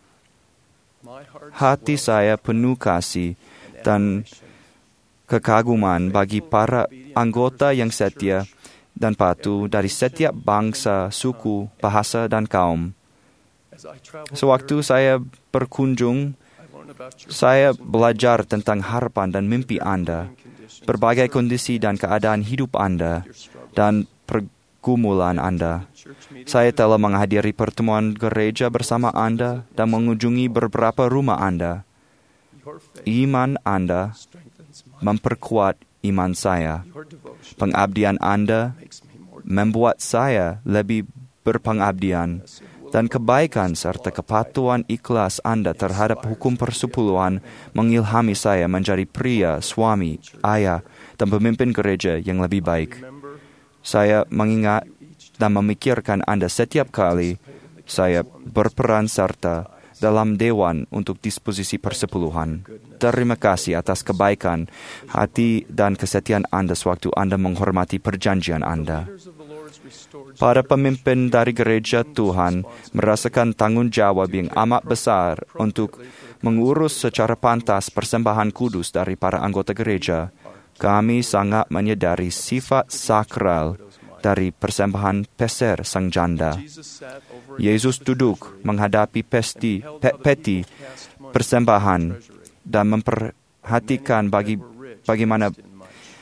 Hati saya penuh kasih dan kekaguman bagi para anggota yang setia dan patuh dari setiap bangsa, suku, bahasa, dan kaum. Sewaktu saya berkunjung, saya belajar tentang harapan dan mimpi Anda, berbagai kondisi dan keadaan hidup Anda, dan pergumulan Anda. Saya telah menghadiri pertemuan gereja bersama Anda dan mengunjungi beberapa rumah Anda. Iman Anda memperkuat iman saya. Pengabdian Anda membuat saya lebih berpengabdian, dan kebaikan serta kepatuhan ikhlas Anda terhadap hukum persepuluhan mengilhami saya menjadi pria, suami, ayah, dan pemimpin gereja yang lebih baik. Saya mengingat dan memikirkan Anda setiap kali saya berperan serta dalam dewan untuk disposisi persepuluhan. Terima kasih atas kebaikan hati dan kesetiaan Anda sewaktu Anda menghormati perjanjian Anda. Para pemimpin dari gereja Tuhan merasakan tanggung jawab yang amat besar untuk mengurus secara pantas persembahan kudus dari para anggota gereja. Kami sangat menyadari sifat sakral dari persembahan peser sang janda. Yesus duduk menghadapi pesti, pe, peti persembahan dan memperhatikan bagi bagaimana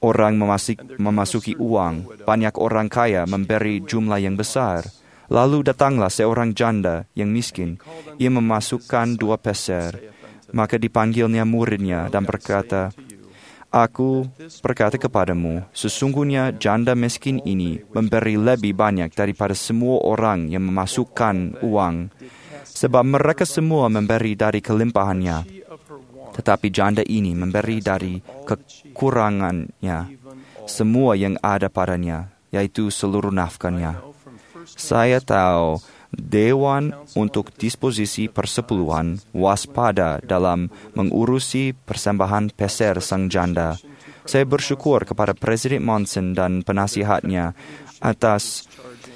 orang memasik, memasuki uang, banyak orang kaya memberi jumlah yang besar. Lalu datanglah seorang janda yang miskin. Ia memasukkan dua peser. Maka dipanggilnya muridnya dan berkata, Aku berkata kepadamu, sesungguhnya janda miskin ini memberi lebih banyak daripada semua orang yang memasukkan uang, sebab mereka semua memberi dari kelimpahannya. Tetapi janda ini memberi dari kekurangannya semua yang ada padanya, yaitu seluruh nafkahnya. Saya tahu Dewan untuk disposisi persepuluhan waspada dalam mengurusi persembahan peser sang janda. Saya bersyukur kepada Presiden Monson dan penasihatnya atas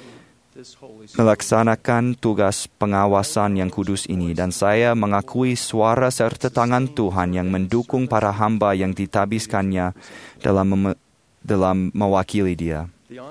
melaksanakan tugas pengawasan yang kudus ini, dan saya mengakui suara serta tangan Tuhan yang mendukung para hamba yang ditabiskannya dalam mem- dalam mewakili Dia.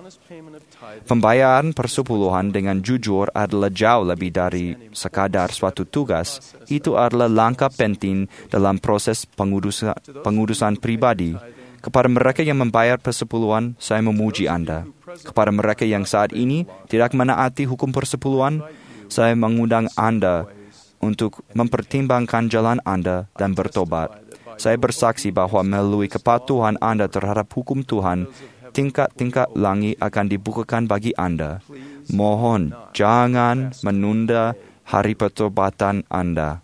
Pembayaran persepuluhan dengan jujur adalah jauh lebih dari sekadar suatu tugas. Itu adalah langkah penting dalam proses pengudusan, pengudusan pribadi. Kepada mereka yang membayar persepuluhan, saya memuji Anda. Kepada mereka yang saat ini tidak menaati hukum persepuluhan, saya mengundang Anda untuk mempertimbangkan jalan Anda dan bertobat. Saya bersaksi bahwa melalui kepatuhan Anda terhadap hukum Tuhan, tingkat-tingkat langit akan dibukakan bagi Anda. Mohon jangan menunda hari pertobatan Anda.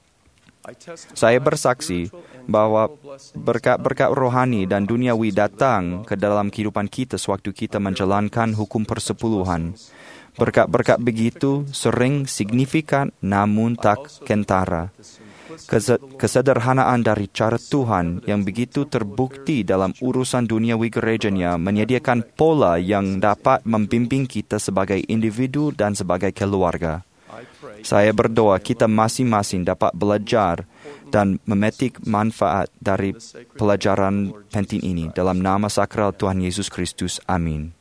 Saya bersaksi bahwa berkat-berkat rohani dan duniawi datang ke dalam kehidupan kita sewaktu kita menjalankan hukum persepuluhan. Berkat-berkat begitu sering signifikan namun tak kentara. Kesederhanaan dari cara Tuhan yang begitu terbukti dalam urusan duniawi gerejanya menyediakan pola yang dapat membimbing kita sebagai individu dan sebagai keluarga. Saya berdoa kita masing-masing dapat belajar dan memetik manfaat dari pelajaran penting ini. Dalam nama sakral Tuhan Yesus Kristus. Amin.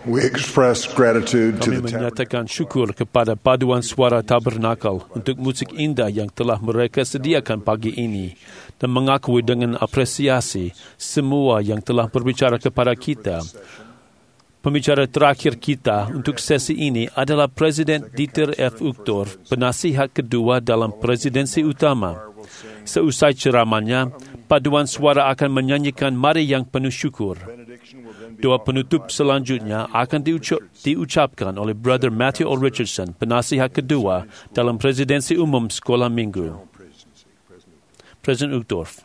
We express gratitude to Kami the menyatakan syukur kepada paduan suara Tabernakel untuk musik indah yang telah mereka sediakan pagi ini dan mengakui dengan apresiasi semua yang telah berbicara kepada kita. Pembicara terakhir kita untuk sesi ini adalah Presiden Dieter F. Uchtdorf, penasihat kedua dalam presidensi utama. Seusai ceramahnya, paduan suara akan menyanyikan Mari yang penuh syukur. Doa penutup selanjutnya akan diucap, diucapkan oleh Brother Matthew O. Richardson, penasihat kedua dalam presidensi umum sekolah minggu. Presiden Uchtdorf.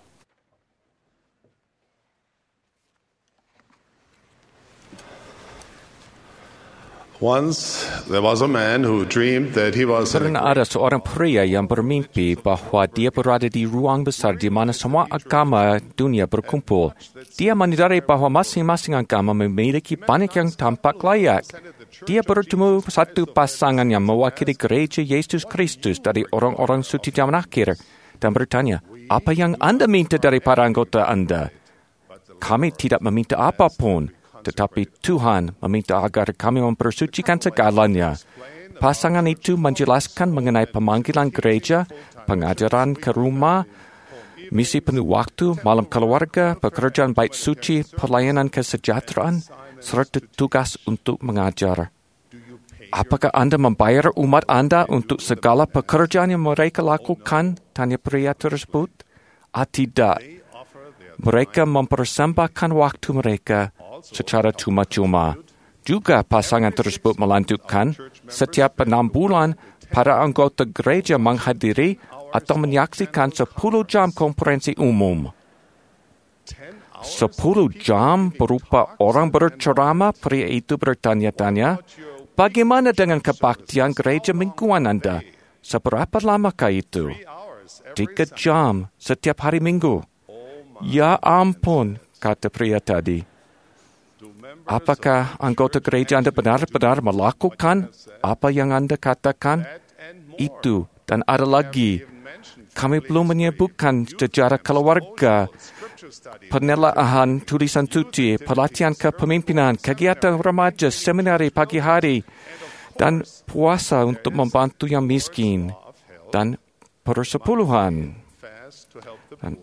Once there was a man who dreamed that he was Pernah ada seorang pria yang bermimpi bahwa dia berada di ruang besar di mana semua agama dunia berkumpul. Dia menyadari bahwa masing-masing agama memiliki banyak yang tampak layak. Dia bertemu satu pasangan yang mewakili gereja Yesus Kristus dari orang-orang suci zaman akhir dan bertanya, apa yang Anda minta daripada anggota Anda? Kami tidak meminta apapun. Tetapi Tuhan meminta agar kami mempersucikan segalanya. Pasangan itu menjelaskan mengenai pemanggilan gereja, pengajaran ke rumah, misi penuh waktu, malam keluarga, pekerjaan bait suci, pelayanan kesejahteraan, serta tugas untuk mengajar. Apakah Anda membayar umat Anda untuk segala pekerjaan yang mereka lakukan? Tanya pria tersebut. Ah, tidak. Mereka mempersembahkan waktu mereka secara cuma-cuma. Juga pasangan tersebut melanjutkan, setiap enam bulan, para anggota gereja menghadiri atau menyaksikan sepuluh jam konferensi umum. Sepuluh jam berupa orang berceramah, pria itu bertanya-tanya, bagaimana dengan kebaktian gereja mingguan Anda? Seberapa lamakah itu? Tiga jam setiap hari minggu. Ya ampun, kata pria tadi. Apakah anggota gereja Anda benar-benar melakukan apa yang Anda katakan? Itu dan ada lagi. Kami belum menyebutkan sejarah keluarga, penelaahan tulisan suci, pelatihan kepemimpinan, kegiatan remaja, seminari pagi hari, dan puasa untuk membantu yang miskin, dan persepuluhan. Dan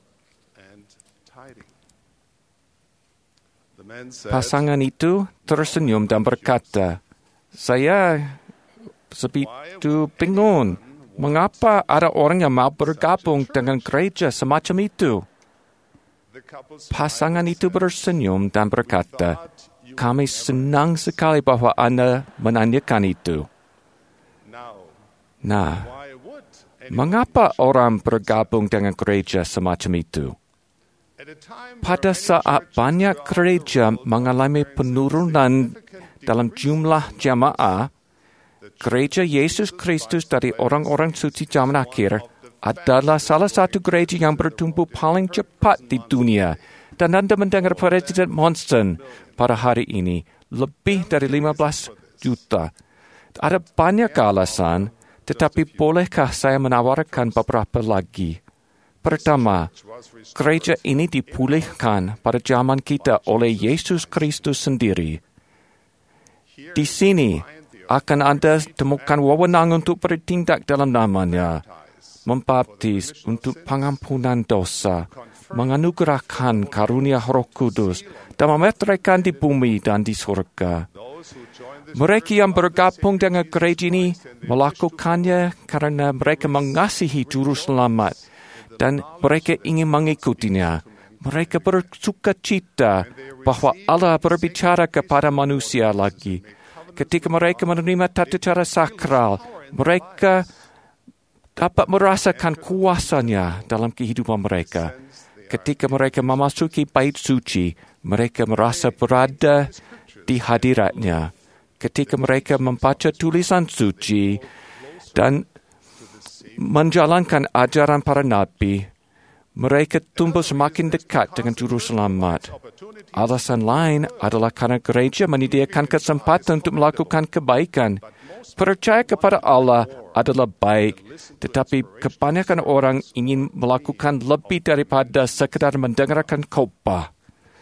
pasangan itu tersenyum dan berkata, saya sebegitu bingung. Mengapa ada orang yang mau bergabung dengan gereja semacam itu? Pasangan itu bersenyum dan berkata, kami senang sekali bahwa Anda menanyakan itu. Nah, mengapa orang bergabung dengan gereja semacam itu? Pada saat banyak gereja mengalami penurunan dalam jumlah jamaah, gereja Yesus Kristus dari orang-orang suci zaman akhir adalah salah satu gereja yang bertumbuh paling cepat di dunia. Dan Anda mendengar Presiden Monson pada hari ini, lebih dari lima belas juta. Ada banyak alasan, tetapi bolehkah saya menawarkan beberapa lagi? Pertama, gereja ini dipulihkan pada zaman kita oleh Yesus Kristus sendiri. Di sini akan Anda temukan wewenang untuk bertindak dalam namanya, membaptis untuk pengampunan dosa, menganugerahkan karunia Roh Kudus, dan memeteraikan di bumi dan di surga. Mereka yang bergabung dengan gereja ini melakukannya karena mereka mengasihi Juru Selamat dan mereka ingin mengikutinya. Mereka bersuka cita bahwa Allah berbicara kepada manusia lagi. Ketika mereka menerima tata cara sakral, mereka dapat merasakan kuasanya dalam kehidupan mereka. Ketika mereka memasuki bait suci, mereka merasa berada di hadiratnya. Ketika mereka membaca tulisan suci dan menjalankan ajaran para nabi, mereka tumbuh semakin dekat dengan Juru Selamat. Alasan lain adalah karena gereja menyediakan kesempatan untuk melakukan kebaikan. Percaya kepada Allah adalah baik, tetapi kebanyakan orang ingin melakukan lebih daripada sekadar mendengarkan khotbah.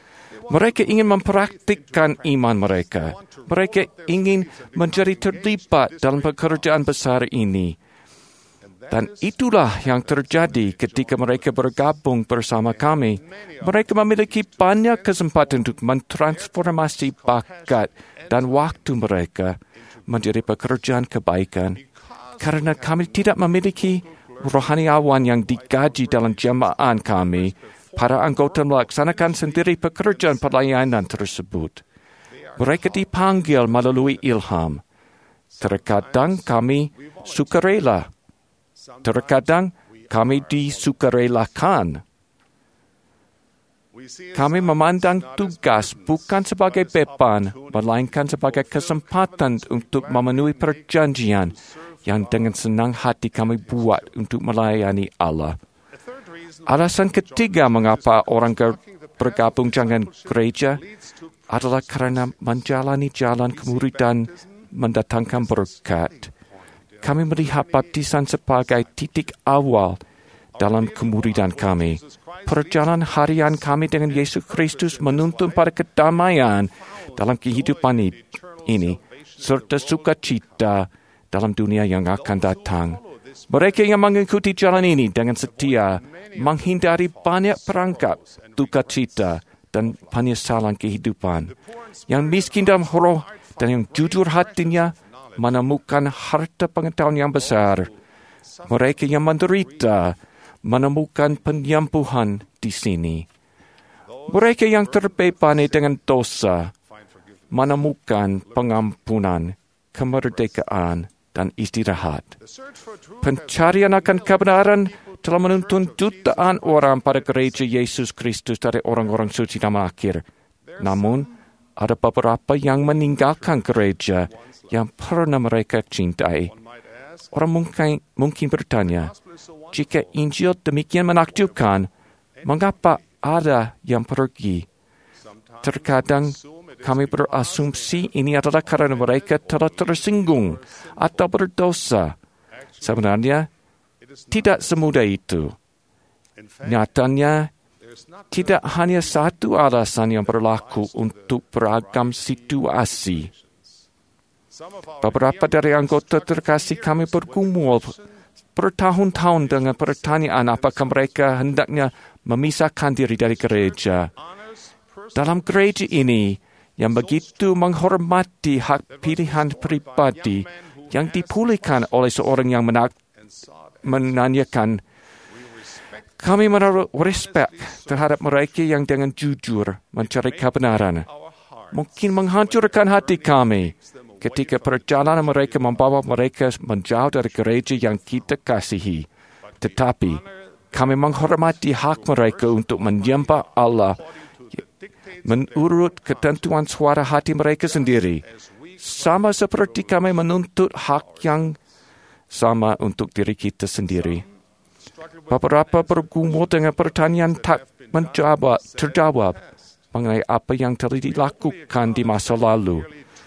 Mereka ingin mempraktikkan iman mereka. Mereka ingin menjadi terlibat dalam pekerjaan besar ini. Dan itulah yang terjadi ketika mereka bergabung bersama kami. Mereka memiliki banyak kesempatan untuk mentransformasi bakat dan waktu mereka menjadi pekerjaan kebaikan. Karena kami tidak memiliki rohaniawan yang digaji dalam jemaah kami, para anggota melaksanakan sendiri pekerjaan pelayanan tersebut. Mereka dipanggil melalui ilham. Terkadang kami sukarela. Terkadang kami disukarelakan. Kami memandang tugas bukan sebagai beban, melainkan sebagai kesempatan untuk memenuhi perjanjian yang dengan senang hati kami buat untuk melayani Allah. Alasan ketiga mengapa orang bergabung dengan gereja adalah kerana menjalani jalan kemuridan mendatangkan berkat. Kami melihat baptisan sebagai titik awal dalam kemuridan kami. Perjalanan harian kami dengan Yesus Kristus menuntun pada kedamaian dalam kehidupan ini, serta sukacita dalam dunia yang akan datang. Mereka yang mengikuti jalan ini dengan setia, menghindari banyak perangkap, dukacita, dan penyesalan kehidupan. Yang miskin dalam roh dan yang jujur hatinya menemukan harta pengetahuan yang besar. Mereka yang menderita menemukan penyembuhan di sini. Mereka yang terbebani dengan dosa menemukan pengampunan, kemerdekaan, dan istirahat. Pencarian akan kebenaran telah menuntun jutaan orang pada gereja Yesus Kristus dari orang-orang suci zaman akhir. Namun, ada beberapa yang meninggalkan gereja yang pernah mereka cintai. Orang mungkin, mungkin bertanya, jika Injil demikian menakjubkan, mengapa ada yang pergi? Terkadang kami berasumsi ini adalah kerana mereka telah tersinggung atau berdosa. Sebenarnya, tidak semudah itu. Nyatanya, tidak hanya satu alasan yang berlaku untuk beragam situasi. Beberapa dari anggota terkasih kami bergumul bertahun-tahun dengan pertanyaan apakah mereka hendaknya memisahkan diri dari gereja. Dalam gereja ini, yang begitu menghormati hak pilihan pribadi yang dipulihkan oleh seorang yang menak- menanyakan, kami menaruh respek terhadap mereka yang dengan jujur mencari kebenaran. Mungkin menghancurkan hati kami ketika perjalanan mereka membawa mereka menjauh dari gereja yang kita kasihi. Tetapi kami menghormati hak mereka untuk menyembah Allah menurut ketentuan suara hati mereka sendiri. Sama seperti kami menuntut hak yang sama untuk diri kita sendiri. Beberapa bergumul dengan pertanyaan tak menjawab, terjawab mengenai apa yang telah dilakukan di masa lalu.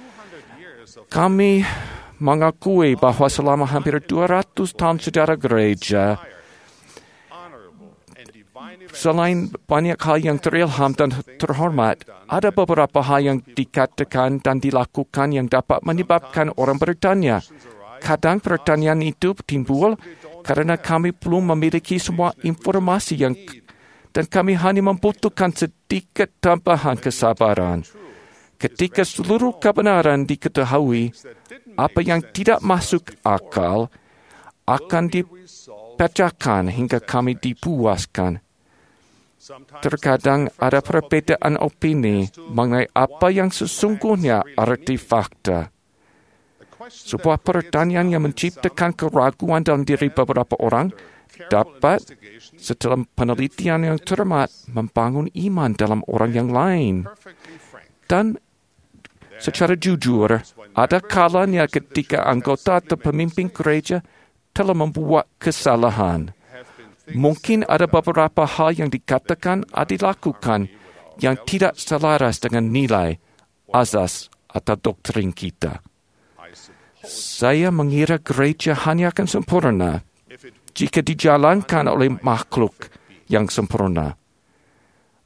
Kami mengakui bahawa selama hampir dua ratus tahun sejarah gereja, selain banyak hal yang terilham dan terhormat, ada beberapa hal yang dikatakan dan dilakukan yang dapat menyebabkan orang bertanya. Kadang pertanyaan itu timbul kerana kami belum memiliki semua informasi yang dan kami hanya membutuhkan sedikit tambahan kesabaran. Ketika seluruh kebenaran diketahui, apa yang tidak masuk akal akan dipecahkan hingga kami dipuaskan. Terkadang ada perbezaan opini mengenai apa yang sesungguhnya arti fakta. Sebuah pertanyaan yang menciptakan keraguan dalam diri beberapa orang dapat, setelah penelitian yang cermat, membangun iman dalam orang yang lain. Dan secara jujur, ada kalanya ketika anggota atau pemimpin gereja telah membuat kesalahan. Mungkin ada beberapa hal yang dikatakan atau dilakukan yang tidak selaras dengan nilai, azas atau doktrin kita. Saya mengira gereja hanya akan sempurna jika dijalankan oleh makhluk yang sempurna.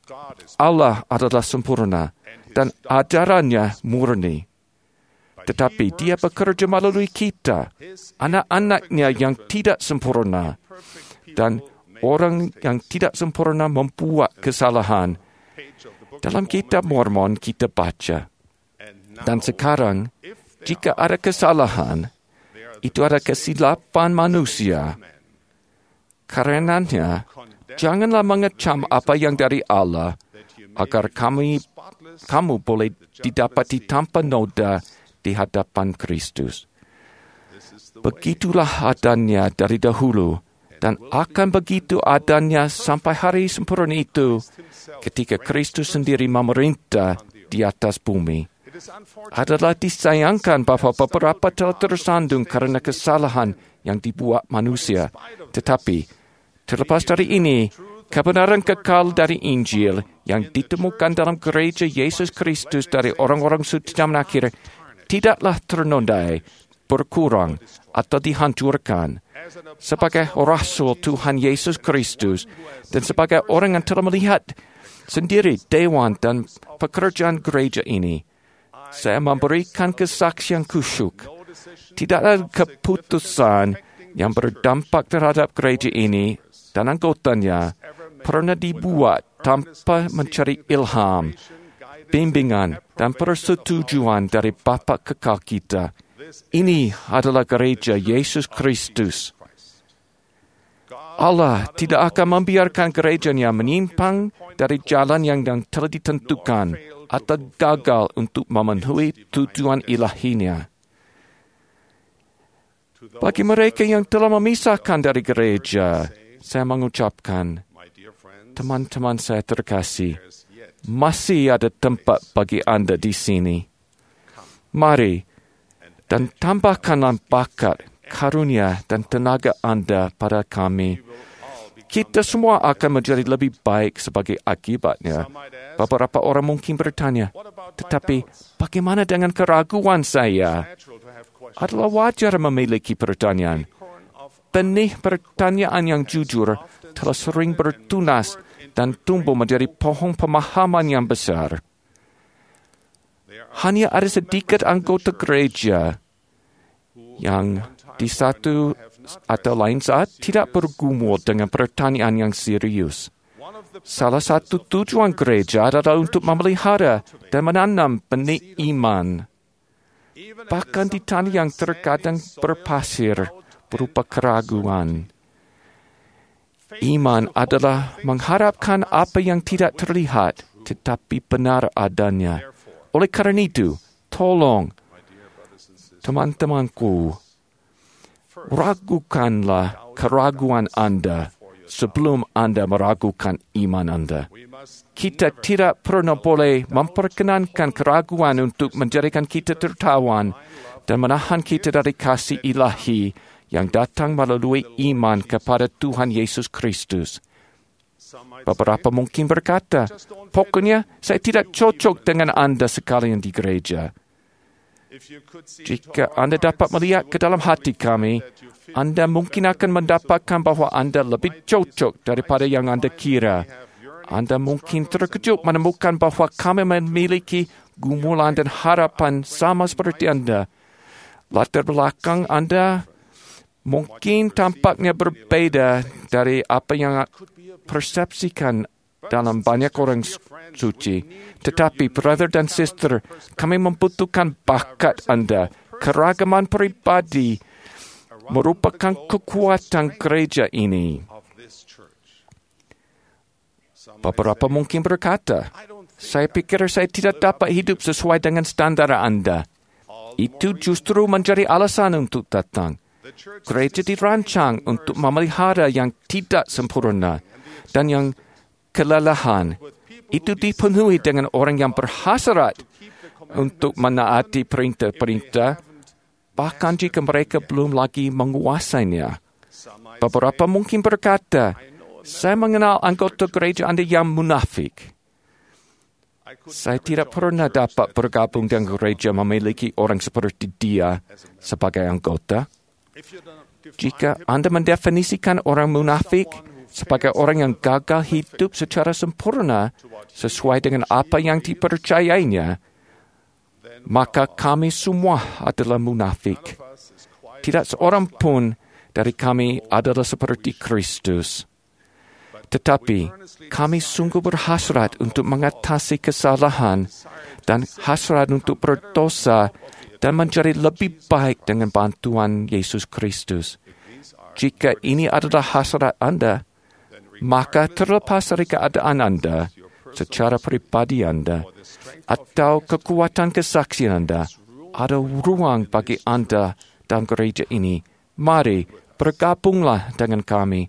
Allah adalah sempurna dan ajarannya murni. Tetapi Dia bekerja melalui kita, anak-anaknya yang tidak sempurna, dan orang yang tidak sempurna membuat kesalahan. Dalam kitab Mormon kita baca, dan sekarang, jika ada kesalahan, itu ada kesilapan manusia. Karenanya, janganlah mengecam apa yang dari Allah, agar kami, kamu boleh didapati tanpa noda di hadapan Kristus. Begitulah adanya dari dahulu, dan akan begitu adanya sampai hari sempurna itu, ketika Kristus sendiri memerintah di atas bumi. Adalah disayangkan bahawa beberapa telah tersandung karena kesalahan yang dibuat manusia. Tetapi, terlepas dari ini, kebenaran kekal dari Injil yang ditemukan dalam gereja Yesus Kristus dari orang-orang suci zaman akhir tidaklah ternodai, berkurang, atau dihancurkan. Sebagai rasul Tuhan Yesus Kristus dan sebagai orang yang telah melihat sendiri dewan dan pekerjaan gereja ini, saya memberikan kesaksian kusyuk. Tidak ada keputusan yang berdampak terhadap gereja ini dan anggotanya pernah dibuat tanpa mencari ilham, bimbingan, dan persetujuan dari Bapa kekal kita. Ini adalah gereja Yesus Kristus. Allah tidak akan membiarkan gerejanya menyimpang dari jalan yang telah ditentukan atau gagal untuk memenuhi tujuan ilahinya. Bagi mereka yang telah memisahkan dari gereja, saya mengucapkan, teman-teman saya terkasih, masih ada tempat bagi Anda di sini. Mari, dan tambahkanlah bakat, karunia, dan tenaga Anda pada kami. Kita semua akan menjadi lebih baik sebagai akibatnya. Beberapa orang mungkin bertanya, tetapi bagaimana dengan keraguan saya? Adalah wajar memiliki pertanyaan. Benih pertanyaan yang jujur telah sering bertunas dan tumbuh menjadi pohon pemahaman yang besar. Hanya ada sedikit anggota gereja yang di satu atau lain saat tidak bergumul dengan pertanyaan yang serius. Salah satu tujuan gereja adalah untuk memelihara dan menanam benih iman. Bahkan di tanah yang terkadang berpasir berupa keraguan. Iman adalah mengharapkan apa yang tidak terlihat tetapi benar adanya. Oleh kerana itu, tolong, teman-temanku, ragukanlah keraguan Anda sebelum Anda meragukan iman Anda. Kita tidak pernah boleh memperkenankan keraguan untuk menjadikan kita tertawan dan menahan kita dari kasih ilahi yang datang melalui iman kepada Tuhan Yesus Kristus. Beberapa mungkin berkata, pokoknya saya tidak cocok dengan Anda sekalian di gereja. Jika Anda dapat melihat ke dalam hati kami, Anda mungkin akan mendapatkan bahawa Anda lebih cocok daripada yang Anda kira. Anda mungkin terkejut menemukan bahawa kami memiliki gumulan dan harapan sama seperti Anda. Latar belakang Anda mungkin tampaknya berbeda dari apa yang persepsikan dalam banyak orang suci. Tetapi, brother dan sister, kami membutuhkan bakat Anda. Keragaman pribadi merupakan kekuatan gereja ini. Beberapa mungkin berkata, saya pikir saya tidak dapat hidup sesuai dengan standar Anda. Itu justru menjadi alasan untuk datang. Gereja dirancang untuk memelihara yang tidak sempurna dan yang kelelahan. Itu dipenuhi dengan orang yang berhasrat untuk menaati perintah-perintah, bahkan jika mereka belum lagi menguasainya. Beberapa mungkin berkata, saya mengenal anggota gereja Anda yang munafik. Saya tidak pernah dapat bergabung dengan gereja memiliki orang seperti dia sebagai anggota. Jika Anda mendefinisikan orang munafik, sebagai orang yang gagal hidup secara sempurna sesuai dengan apa yang dipercayainya, maka kami semua adalah munafik. Tidak seorang pun dari kami adalah seperti Kristus. Tetapi kami sungguh berhasrat untuk mengatasi kesalahan dan hasrat untuk berdosa dan menjadi lebih baik dengan bantuan Yesus Kristus. Jika ini adalah hasrat Anda, maka terlepas dari keadaan Anda, secara pribadi Anda, atau kekuatan kesaksian Anda, ada ruang bagi Anda dalam gereja ini. Mari bergabunglah dengan kami.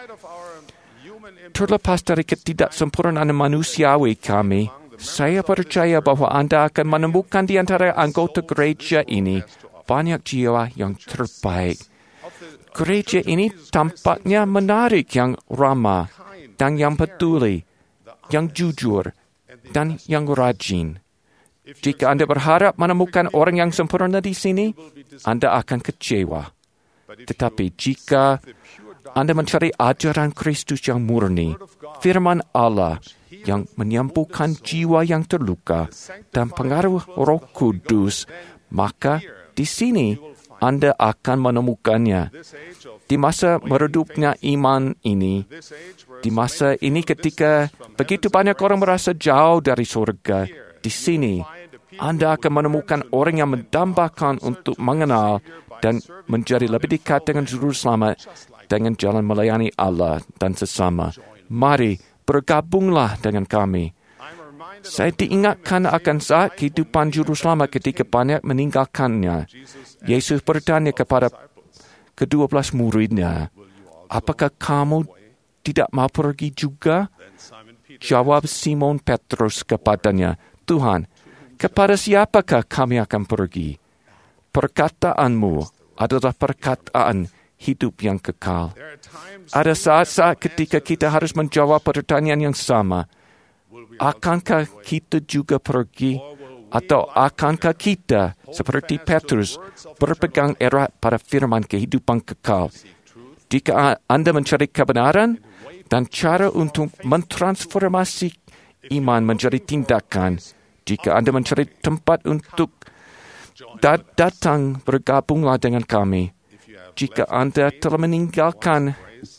Terlepas dari ketidaksempurnaan manusiawi kami, saya percaya bahwa Anda akan menemukan di antara anggota gereja ini banyak jiwa yang terbaik. Gereja ini tampaknya menarik, yang ramah, dan yang peduli, yang jujur, dan yang rajin. Jika Anda berharap menemukan orang yang sempurna di sini, Anda akan kecewa. Tetapi jika Anda mencari ajaran Kristus yang murni, firman Allah yang menyembuhkan jiwa yang terluka, dan pengaruh Roh Kudus, maka di sini Anda akan menemukannya. Di masa meredupnya iman ini, di masa ini ketika begitu banyak orang merasa jauh dari surga, di sini Anda akan menemukan orang yang mendambakan untuk mengenal dan menjadi lebih dekat dengan Juru Selamat dengan jalan melayani Allah dan sesama. Mari bergabunglah dengan kami. Saya diingatkan akan saat kehidupan Juru Selamat ketika banyak meninggalkannya. Yesus bertanya kepada kedua belas muridnya, apakah kamu tidak mau pergi juga? Jawab Simon Petrus kepadanya, Tuhan, kepada siapakah kami akan pergi? Perkataanmu adalah perkataan hidup yang kekal. Ada saat-saat ketika kita harus menjawab pertanyaan yang sama. Akankah kita juga pergi? Atau akankah kita, seperti Petrus, berpegang erat pada firman kehidupan kekal? Jika Anda mencari kebenaran dan cara untuk mentransformasi iman menjadi tindakan, jika Anda mencari tempat untuk dat- datang bergabunglah dengan kami. Jika Anda telah meninggalkan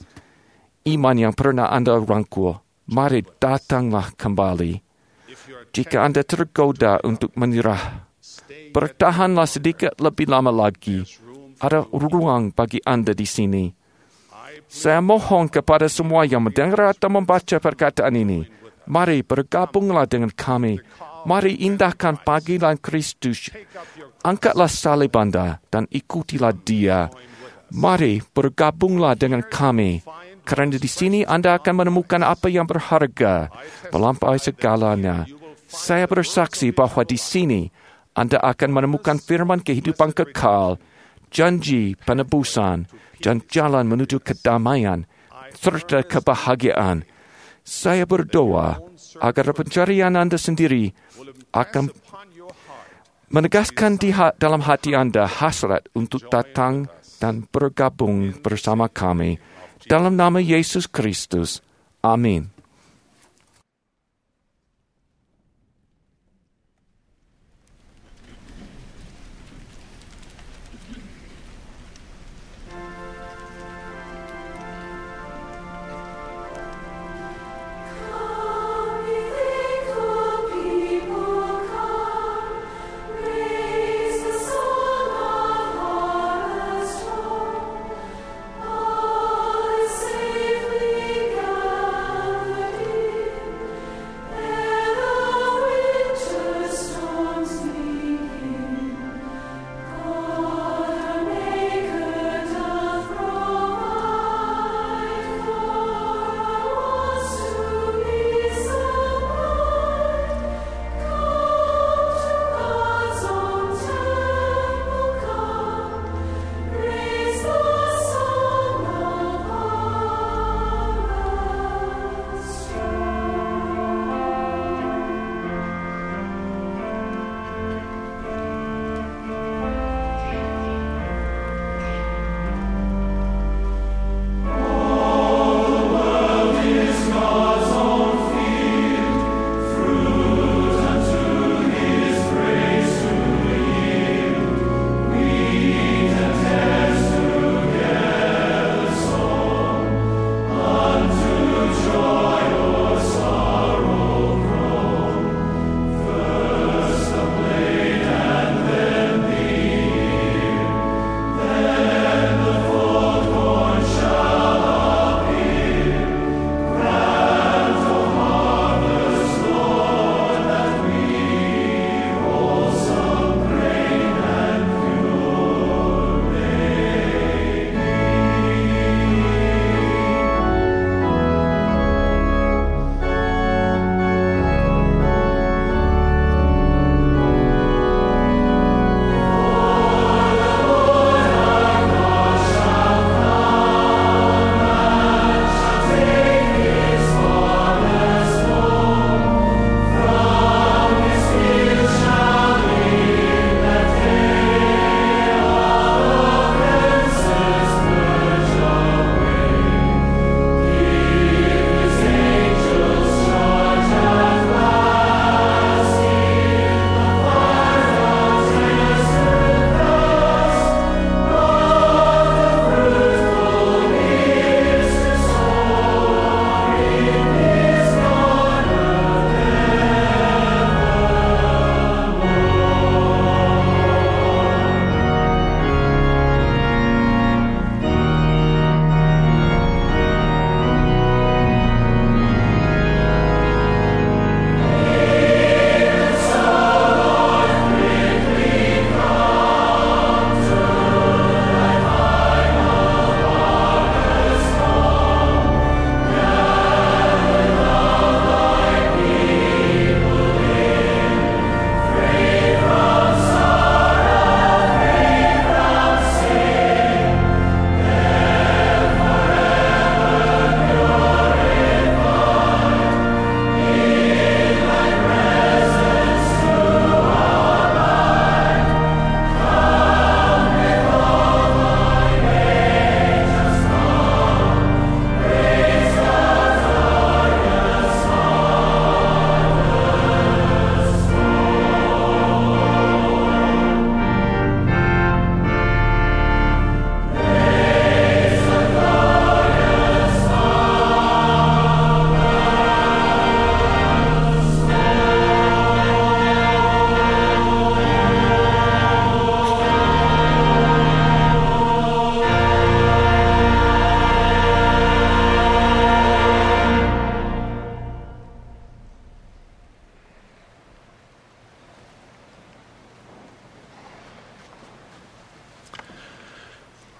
iman yang pernah Anda rangkul, mari datanglah kembali. Jika Anda tergoda untuk menyerah, bertahanlah sedikit lebih lama lagi. Ada ruang bagi Anda di sini. Saya mohon kepada semua yang mendengar atau membaca perkataan ini, mari bergabunglah dengan kami. Mari indahkan panggilan Kristus. Angkatlah salib Anda dan ikutilah Dia. Mari bergabunglah dengan kami. Kerana di sini Anda akan menemukan apa yang berharga, melampaui segalanya. Saya bersaksi bahwa di sini Anda akan menemukan firman kehidupan kekal, janji penebusan, dan jalan menuju kedamaian, serta kebahagiaan. Saya berdoa agar pencarian Anda sendiri akan menegaskan di dalam hati Anda hasrat untuk datang dan bergabung bersama kami. Dalam nama Yesus Kristus. Amin. Safely gathered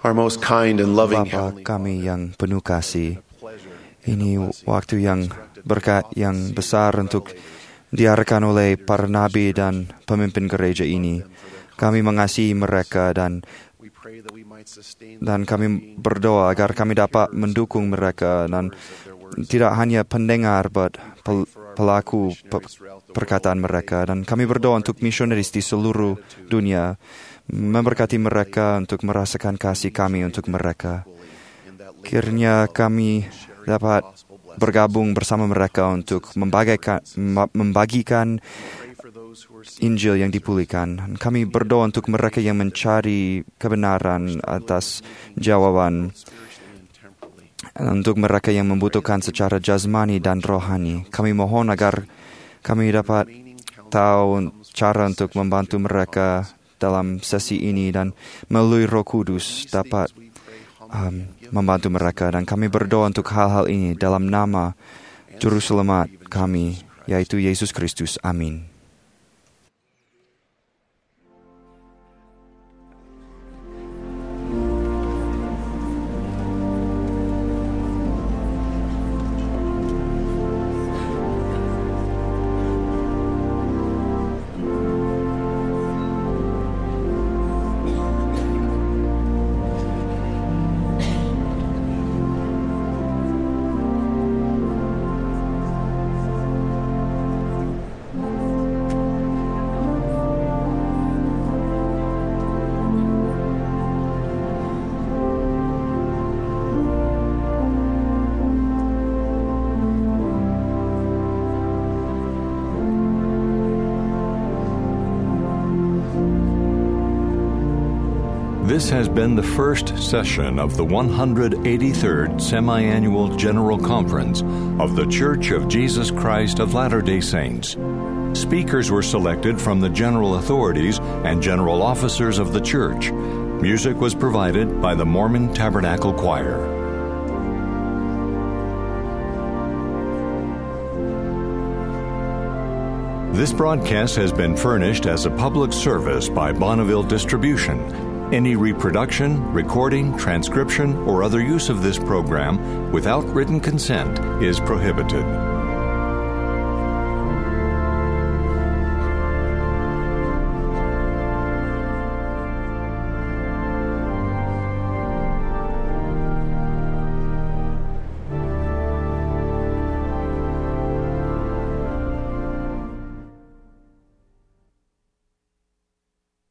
our most kind and loving Bapa Heavenly kami yang penuh kasih, ini waktu yang berkat yang besar untuk diarahkan oleh para nabi dan pemimpin gereja ini. Kami mengasihi mereka dan dan kami berdoa agar kami dapat mendukung mereka dan tidak hanya pendengar, but pelaku perkataan mereka. Dan kami berdoa untuk misionaris di seluruh dunia, memberkati mereka untuk merasakan kasih kami untuk mereka. Kiranya kami dapat bergabung bersama mereka untuk membagikan, membagikan Injil yang dipulihkan. Kami berdoa untuk mereka yang mencari kebenaran atas jawaban, untuk mereka yang membutuhkan secara jasmani dan rohani. Kami mohon agar kami dapat tahu cara untuk membantu mereka dalam sesi ini dan melalui Roh Kudus dapat um, membantu mereka. Dan kami berdoa untuk hal-hal ini dalam nama Juru Selamat kami, yaitu Yesus Kristus. Amin. This has been the first session of the one hundred eighty-third Semi-Annual General Conference of The Church of Jesus Christ of Latter-day Saints. Speakers were selected from the general authorities and general officers of the church. Music was provided by the Mormon Tabernacle Choir. This broadcast has been furnished as a public service by Bonneville Distribution. Any reproduction, recording, transcription, or other use of this program without written consent is prohibited.